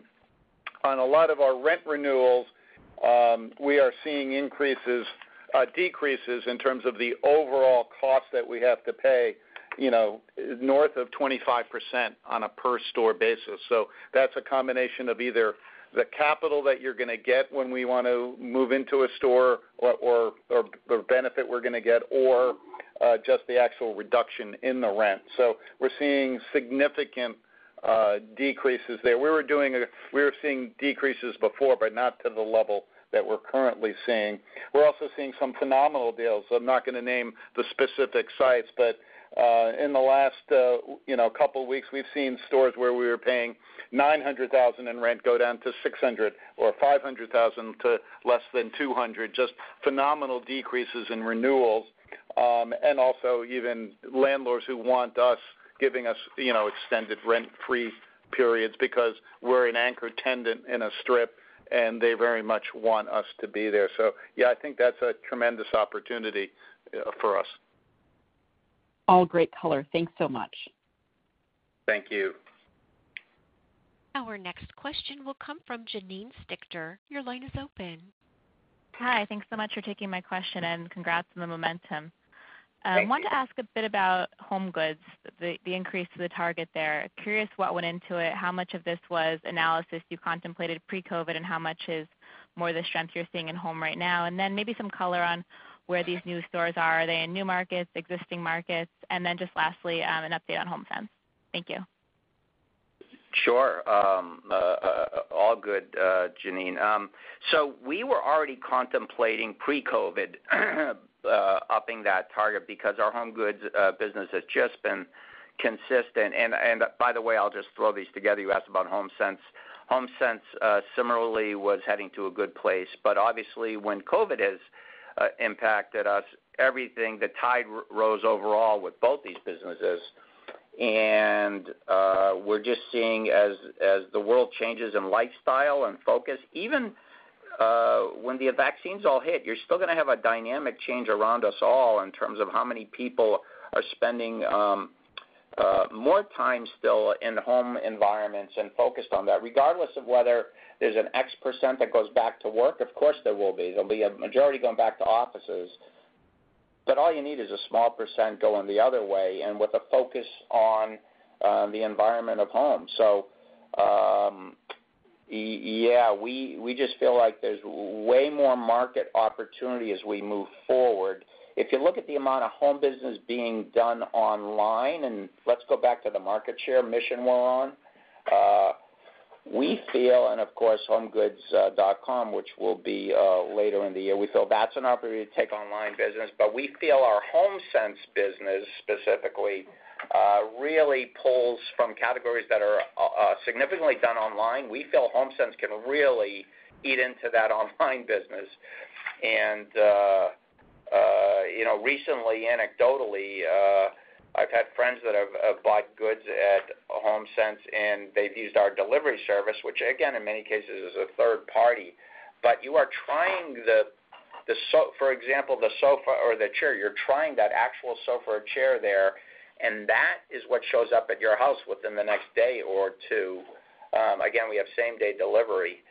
on a lot of our rent renewals, um, we are seeing increases, uh, decreases in terms of the overall cost that we have to pay, you know, north of twenty-five percent on a per store basis. So that's a combination of either the capital that you're going to get when we want to move into a store, or, or, or the benefit we're going to get, or uh, just the actual reduction in the rent. So we're seeing significant uh, decreases there. We were doing a, we were seeing decreases before, but not to the level that we're currently seeing. We're also seeing some phenomenal deals. I'm not going to name the specific sites, but Uh, in the last, uh, you know, couple of weeks, we've seen stores where we were paying nine hundred thousand dollars in rent go down to six hundred thousand dollars, or five hundred thousand dollars to less than two hundred thousand dollars. Just phenomenal decreases in renewals, um, and also even landlords who want us giving us, you know, extended rent-free periods because we're an anchor tenant in a strip, and they very much want us to be there. So, yeah, I think that's a tremendous opportunity uh, for us. All great color. Thanks so much. Thank you. Our next question will come from Janine Stichter. Your line is open. Hi, thanks so much for taking my question, and congrats on the momentum. I um, wanted to ask a bit about home goods, the, the increase to the target there. Curious what went into it, how much of this was analysis you contemplated pre-COVID, and how much is more the strength you're seeing in home right now, and then maybe some color on where these new stores are. Are they in new markets, existing markets? And then just lastly, um, an update on HomeSense. Thank you. Sure. Um, uh, uh, all good, uh, Janine. Um, so we were already contemplating pre-COVID uh, upping that target because our home goods uh, business has just been consistent. And, and by the way, I'll just throw these together. You asked about HomeSense. HomeSense uh, similarly was heading to a good place. But obviously when COVID has Uh, impacted us, everything, the tide r- rose overall with both these businesses. And uh, we're just seeing as as the world changes in lifestyle and focus, even uh, when the vaccines all hit, you're still going to have a dynamic change around us all in terms of how many people are spending um, uh, more time still in home environments and focused on that, regardless of whether there's an X percent that goes back to work. Of course there will be. There'll be a majority going back to offices. But all you need is a small percent going the other way, and with a focus on uh, the environment of home. So, um, yeah, we we just feel like there's way more market opportunity as we move forward. If you look at the amount of home business being done online, and let's go back to the market share mission we're on, uh, we feel, and of course home goods dot com, which will be uh, later in the year, we feel that's an opportunity to take online business, but we feel our HomeSense business specifically uh, really pulls from categories that are uh, significantly done online. We feel HomeSense can really eat into that online business. And, uh, uh, you know, recently, anecdotally, uh, I've had friends that have, have bought goods at HomeSense, and they've used our delivery service, which, again, in many cases is a third party. But you are trying the, the so, for example, the sofa or the chair. You're trying that actual sofa or chair there, and that is what shows up at your house within the next day or two. Um, again, we have same-day delivery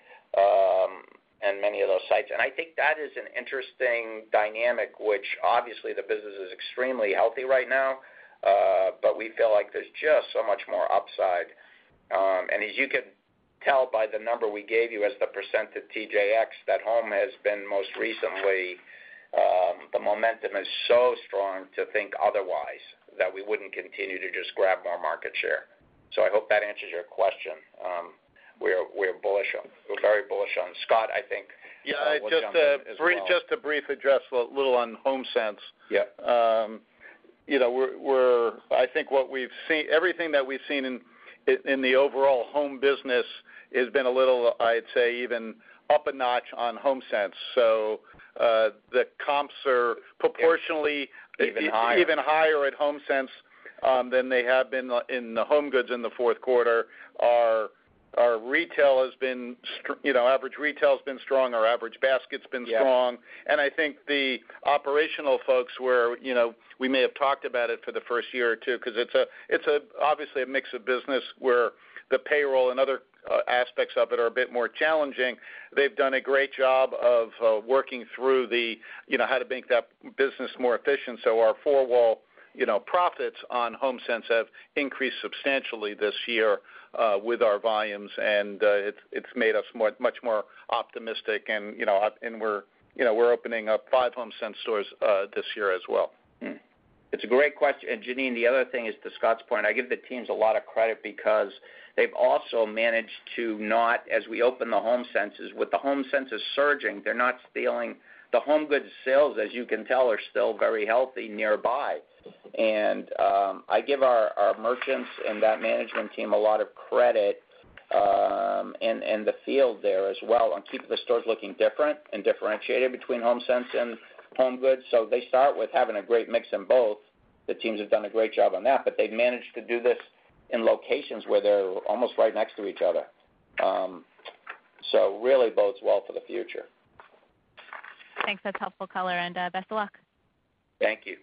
um, and many of those sites. And I think that is an interesting dynamic, which obviously the business is extremely healthy right now. Uh, but we feel like there's just so much more upside. Um, and as you could tell by the number we gave you as the percent to T J X, that home has been most recently, um, the momentum is so strong to think otherwise that we wouldn't continue to just grab more market share. So I hope that answers your question. Um, we're we're bullish on, we're very bullish on. Scott, I think. Yeah, uh, just a brief, well. just a brief address a little on HomeSense. Yeah. Um, You know, we're, we're. I think what we've seen, everything that we've seen in in the overall home business has been a little, I'd say, even up a notch on HomeSense. So uh, the comps are proportionally even higher, even higher at HomeSense um, than they have been in the home goods in the fourth quarter. Our Our retail has been, you know, average retail has been strong. Our average basket's been yeah. strong. And I think the operational folks where, you know, we may have talked about it for the first year or two because it's a, it's a obviously a mix of business where the payroll and other uh, aspects of it are a bit more challenging. They've done a great job of uh, working through the, you know, how to make that business more efficient. So our four-wall, you know, profits on HomeSense have increased substantially this year. Uh, with our volumes, and uh, it's it's made us more, much more optimistic, and you know, and we're you know we're opening up five HomeSense stores uh, this year as well. Hmm. It's a great question, and Janine, the other thing is to Scott's point. I give the teams a lot of credit because they've also managed to not, as we open the HomeSenses, with the HomeSenses surging, they're not stealing. The home goods sales, as you can tell, are still very healthy nearby. And um, I give our, our merchants and that management team a lot of credit um, and, and the field there as well on keeping the stores looking different and differentiated between HomeSense and home goods. So they start with having a great mix in both. The teams have done a great job on that, but they've managed to do this in locations where they're almost right next to each other. Um, so really bodes well for the future. Thanks. That's helpful color, and uh, best of luck. Thank you.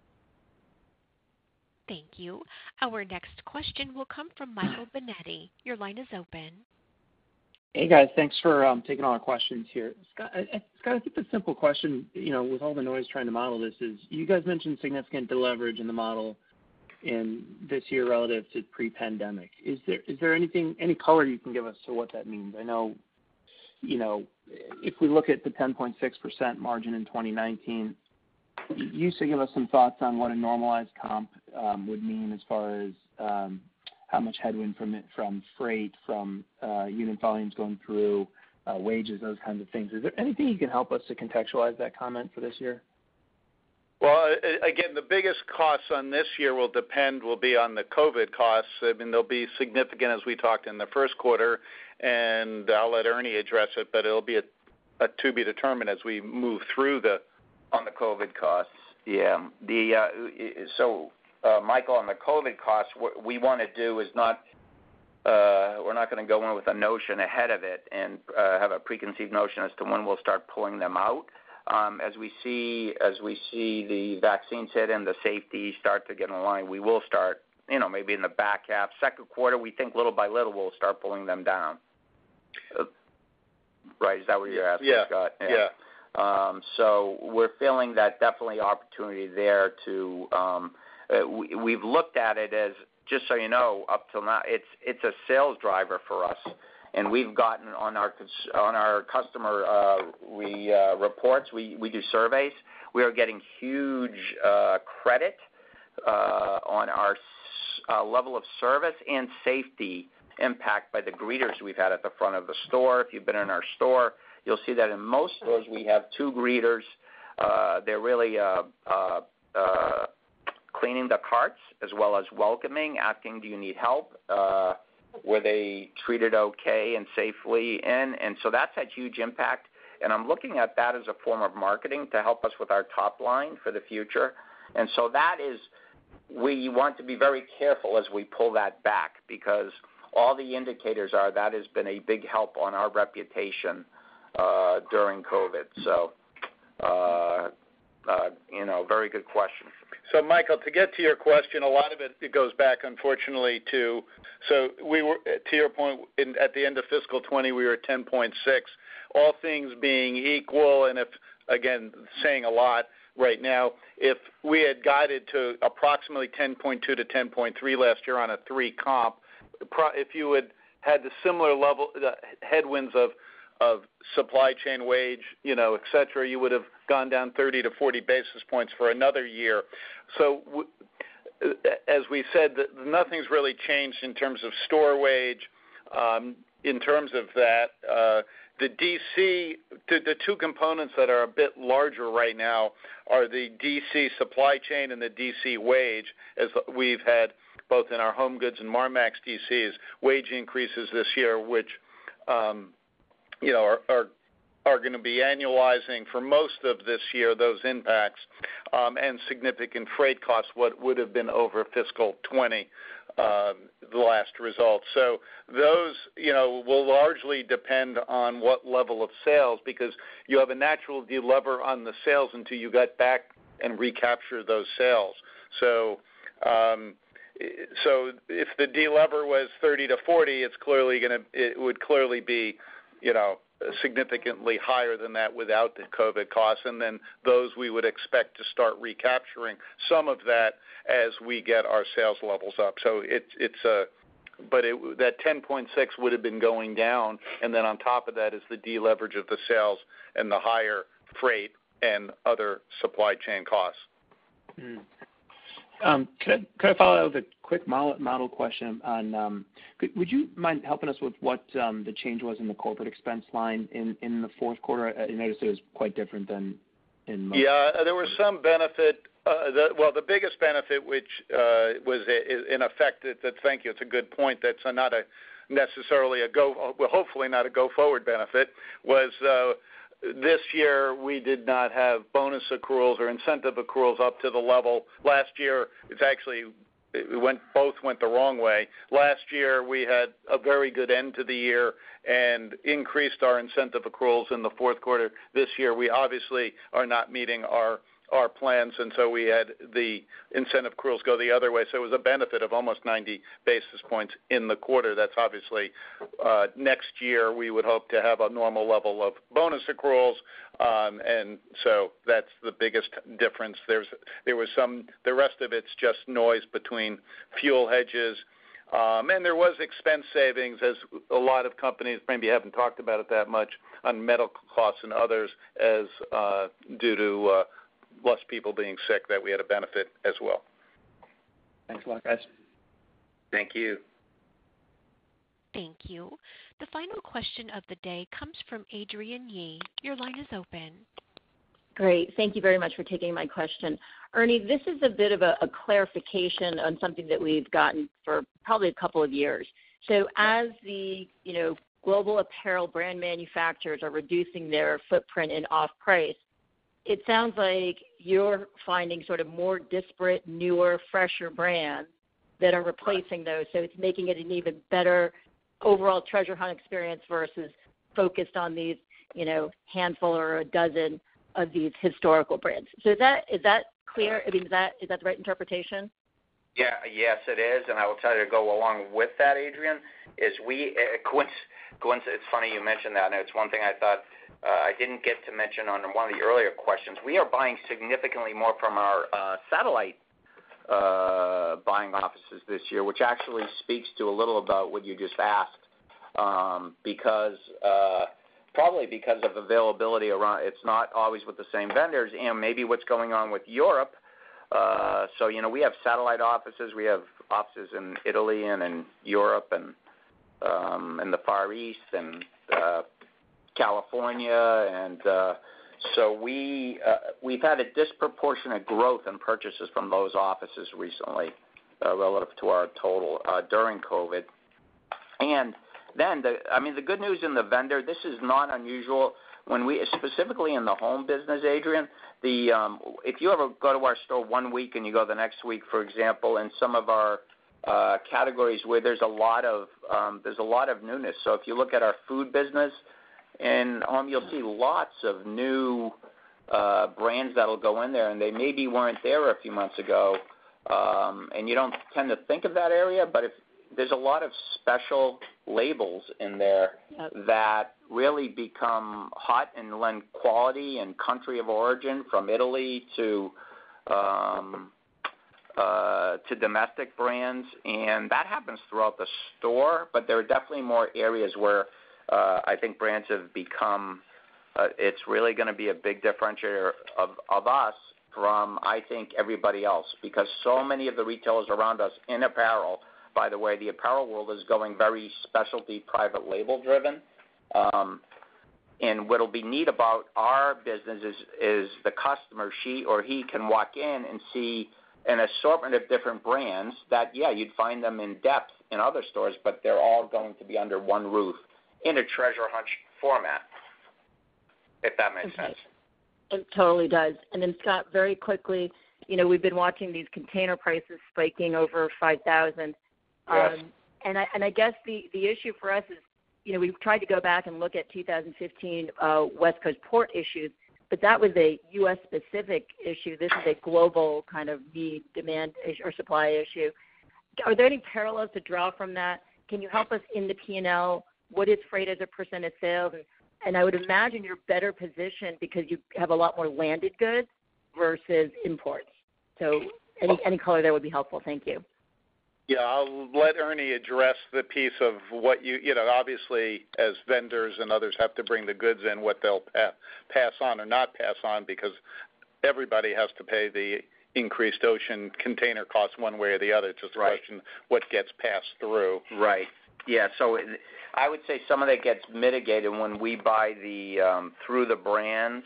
Thank you. Our next question will come from Michael Benetti. Your line is open. Hey, guys. Thanks for um, taking all our questions here. Scott I, Scott, I think the simple question, you know, with all the noise trying to model this is, you guys mentioned significant deleverage in the model in this year relative to pre-pandemic. Is there is there anything, any color you can give us to what that means? I know, you know, if we look at the ten point six percent margin in twenty nineteen, you used to give us some thoughts on what a normalized comp um, would mean as far as um, how much headwind from it, from freight, from uh, unit volumes going through, uh, wages, those kinds of things. Is there anything you can help us to contextualize that comment for this year? Well, again, the biggest costs on this year will depend, will be on the COVID costs. I mean, they'll be significant as we talked in the first quarter, and I'll let Ernie address it, but it'll be a, a to be determined as we move through the on the COVID costs. Yeah. The uh, so uh, Michael, on the COVID costs, what we want to do is not uh, we're not going to go in with a notion ahead of it and uh, have a preconceived notion as to when we'll start pulling them out. Um, as we see as we see the vaccines hit and the safety start to get in line, we will start you know, maybe in the back half. Second quarter, we think little by little we'll start pulling them down. Uh, right? Is that what you're asking, yeah. Scott? Yeah. yeah. Um, so we're feeling that definitely opportunity there to. Um, uh, we, we've looked at it as, just so you know, up till now, it's it's a sales driver for us. And we've gotten on our on our customer uh, we, uh, reports, we, we do surveys. We are getting huge uh, credit uh, on our uh, level of service and safety impact by the greeters we've had at the front of the store. If you've been in our store, you'll see that in most stores we have two greeters. Uh, they're really uh, uh, uh, cleaning the carts as well as welcoming, asking, do you need help? Uh, were they treated okay and safely in? And so that's had huge impact. And I'm looking at that as a form of marketing to help us with our top line for the future. And so that is, we want to be very careful as we pull that back, because all the indicators are that has been a big help on our reputation uh, during COVID. So, uh, uh, you know, very good question. So, Michael, to get to your question, a lot of it, it goes back, unfortunately, to so we were to your point in, at the end of fiscal twenty, we were at ten point six. All things being equal, and if again saying a lot right now, if we had guided to approximately ten point two to ten point three last year on a three comp, if you had had the similar level the headwinds of of supply chain, wage, you know, et cetera, you would have gone down thirty to forty basis points for another year. So w- as we said, nothing's really changed in terms of store wage. Um, in terms of that, uh, the D C, the, the two components that are a bit larger right now are the D C supply chain and the D C wage, as we've had both in our Home Goods and Marmaxx D Cs, wage increases this year, which um, you know, are, are, are going to be annualizing for most of this year, those impacts, um, and significant freight costs, what would have been over fiscal twenty, um, the last result. So those, you know, will largely depend on what level of sales, because you have a natural delever on the sales until you get back and recapture those sales. So, um, so if the delever was thirty to forty, it's clearly going to, it would clearly be, you know, significantly higher than that without the COVID costs, and then those we would expect to start recapturing some of that as we get our sales levels up. So it's it's a, but it, that ten point six would have been going down, and then on top of that is the deleverage of the sales and the higher freight and other supply chain costs. Mm. Um, could, I, could I follow up with a quick model, model question on, um, could, would you mind helping us with what um, the change was in the corporate expense line in, in the fourth quarter? I noticed it was quite different than in most. Yeah, there was some benefit. Uh, the, well, the biggest benefit, which uh, was a, in effect, that, that, thank you, it's a good point, that's a, not a necessarily a go, well, hopefully not a go-forward benefit, was uh, this year we did not have bonus accruals or incentive accruals up to the level. Last year, it's actually it went both went the wrong way. Last year we had a very good end to the year and increased our incentive accruals in the fourth quarter. This year we obviously are not meeting our our plans, and so we had the incentive accruals go the other way. So it was a benefit of almost ninety basis points in the quarter. That's obviously uh, next year we would hope to have a normal level of bonus accruals, um, and so that's the biggest difference. There's there was some. The rest of it's just noise between fuel hedges. Um, and there was expense savings, as a lot of companies maybe haven't talked about it that much, on medical costs and others, as uh, due to uh, less people being sick, that we had a benefit as well. Thanks a lot, guys. Thank you. Thank you. The final question of the day comes from Adrienne Yee. Your line is open. Great. Thank you very much for taking my question. Ernie, this is a bit of a, a clarification on something that we've gotten for probably a couple of years. So as the, you know, global apparel brand manufacturers are reducing their footprint in off-price, it sounds like you're finding sort of more disparate, newer, fresher brands that are replacing those. So it's making it an even better overall treasure hunt experience versus focused on these, you know, handful or a dozen of these historical brands. So is that is that clear? I mean, is that is that the right interpretation? Yeah, yes, it is, and I will tell you to go along with that, Adrienne, is we, uh, coinc- coinc- it's funny you mentioned that, and it's one thing I thought uh, I didn't get to mention on one of the earlier questions. We are buying significantly more from our uh, satellite uh, buying offices this year, which actually speaks to a little about what you just asked, um, because uh, probably because of availability around, it's not always with the same vendors, and maybe what's going on with Europe. Uh, so, you know, we have satellite offices. We have offices in Italy and in Europe and um, in the Far East and uh, California. And uh, so we, uh, we've had a disproportionate growth in purchases from those offices recently uh, relative to our total uh, during COVID. And then, the, I mean, the good news in the vendor, this is not unusual. When we, specifically in the home business, Adrienne, the um, if you ever go to our store one week and you go the next week, for example, in some of our uh, categories where there's a lot of um, there's a lot of newness. So if you look at our food business in home, you'll see lots of new uh, brands that'll go in there, and they maybe weren't there a few months ago. Um, and you don't tend to think of that area, but if there's a lot of special labels in there yep. that really become hot and lend quality and country of origin, from Italy to um, uh, to domestic brands, and that happens throughout the store. But there are definitely more areas where uh, I think brands have become. Uh, it's really going to be a big differentiator of, of us from, I think, everybody else, because so many of the retailers around us in apparel. By the way, the apparel world is going very specialty, private label driven. Um, and what will be neat about our business is, is the customer, she or he, can walk in and see an assortment of different brands that, yeah, you'd find them in depth in other stores, but they're all going to be under one roof in a treasure hunt format, if that makes okay. sense. It totally does. And then, Scott, very quickly, you know, we've been watching these container prices spiking over five thousand dollars. Yes. Um, and I and I guess the, the issue for us is, you know, we've tried to go back and look at two thousand fifteen uh, West Coast port issues, but that was a U S specific issue. This is a global kind of need, demand, or supply issue. Are there any parallels to draw from that? Can you help us in the P and L? What is freight as a percent of sales? And, and I would imagine you're better positioned because you have a lot more landed goods versus imports. So any any color there would be helpful. Thank you. Yeah, I'll let Ernie address the piece of what you, you know, obviously as vendors and others have to bring the goods in, what they'll pa- pass on or not pass on, because everybody has to pay the increased ocean container costs one way or the other. It's just a right. question what gets passed through. Right. Yeah, so it, I would say some of that gets mitigated when we buy the um, through the brands.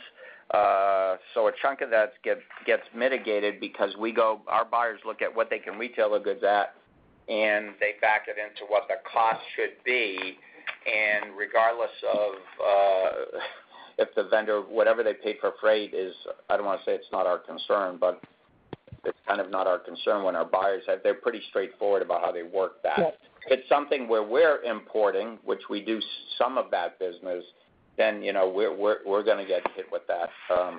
Uh, so a chunk of that gets gets mitigated because we go, our buyers look at what they can retail the goods at, and they back it into what the cost should be, and regardless of uh, if the vendor, whatever they paid for freight is, I don't want to say it's not our concern, but it's kind of not our concern when our buyers have, they're pretty straightforward about how they work that. Yes. If it's something where we're importing, which we do some of that business, then, you know, we're we're, we're going to get hit with that, um,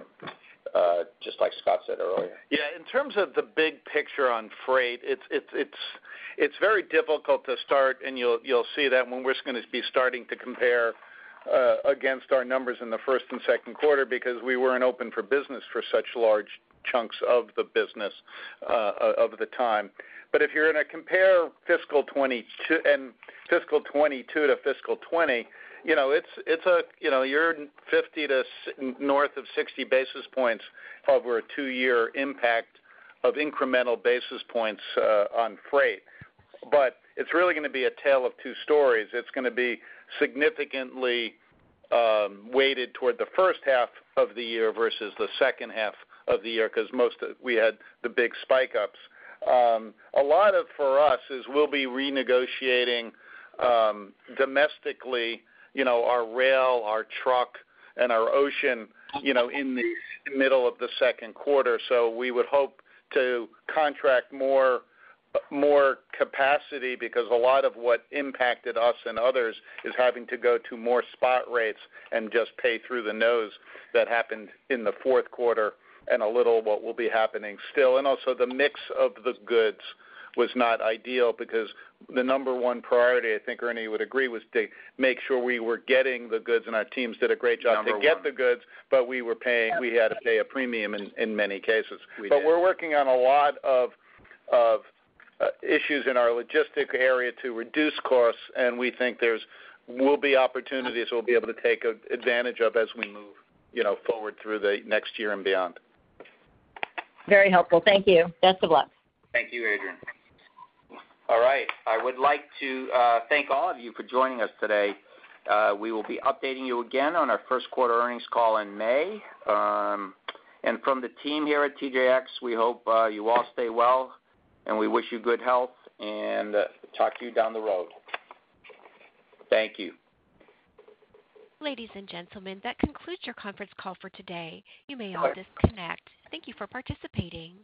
uh, just like Scott said earlier. Yeah, in terms of the big picture on freight, it's it's it's it's very difficult to start, and you'll you'll see that when we're going to be starting to compare uh, against our numbers in the first and second quarter, because we weren't open for business for such large chunks of the business uh, of the time. But if you're going to compare fiscal twenty-two and fiscal twenty-two to fiscal twenty, you know, it's it's a you know you're fifty to north of sixty basis points over a two-year impact of incremental basis points uh, on freight. But it's really going to be a tale of two stories. It's going to be significantly um, weighted toward the first half of the year versus the second half of the year, because most of, we had the big spike ups. Um, a lot of for us is we'll be renegotiating um, domestically, you know, our rail, our truck, and our ocean, you know, in the middle of the second quarter. So we would hope to contract more more capacity, because a lot of what impacted us and others is having to go to more spot rates and just pay through the nose. That happened in the fourth quarter, and a little what will be happening still. And also the mix of the goods was not ideal because the number one priority, I think Ernie would agree, was to make sure we were getting the goods, and our teams did a great job number to get one. the goods, but we were paying, we had to pay a premium in, in many cases. We but did. We're working on a lot of, of uh, issues in our logistic area to reduce costs, and we think there's will be opportunities we'll be able to take advantage of as we move, you know, forward through the next year and beyond. Very helpful. Thank you. Best of luck. Thank you, Adrienne. All right. I would like to uh, thank all of you for joining us today. Uh, we will be updating you again on our first quarter earnings call in May. Um, and from the team here at T J X, we hope uh, you all stay well, and we wish you good health, and uh, talk to you down the road. Thank you. Ladies and gentlemen, that concludes your conference call for today. You may all disconnect. Thank you for participating.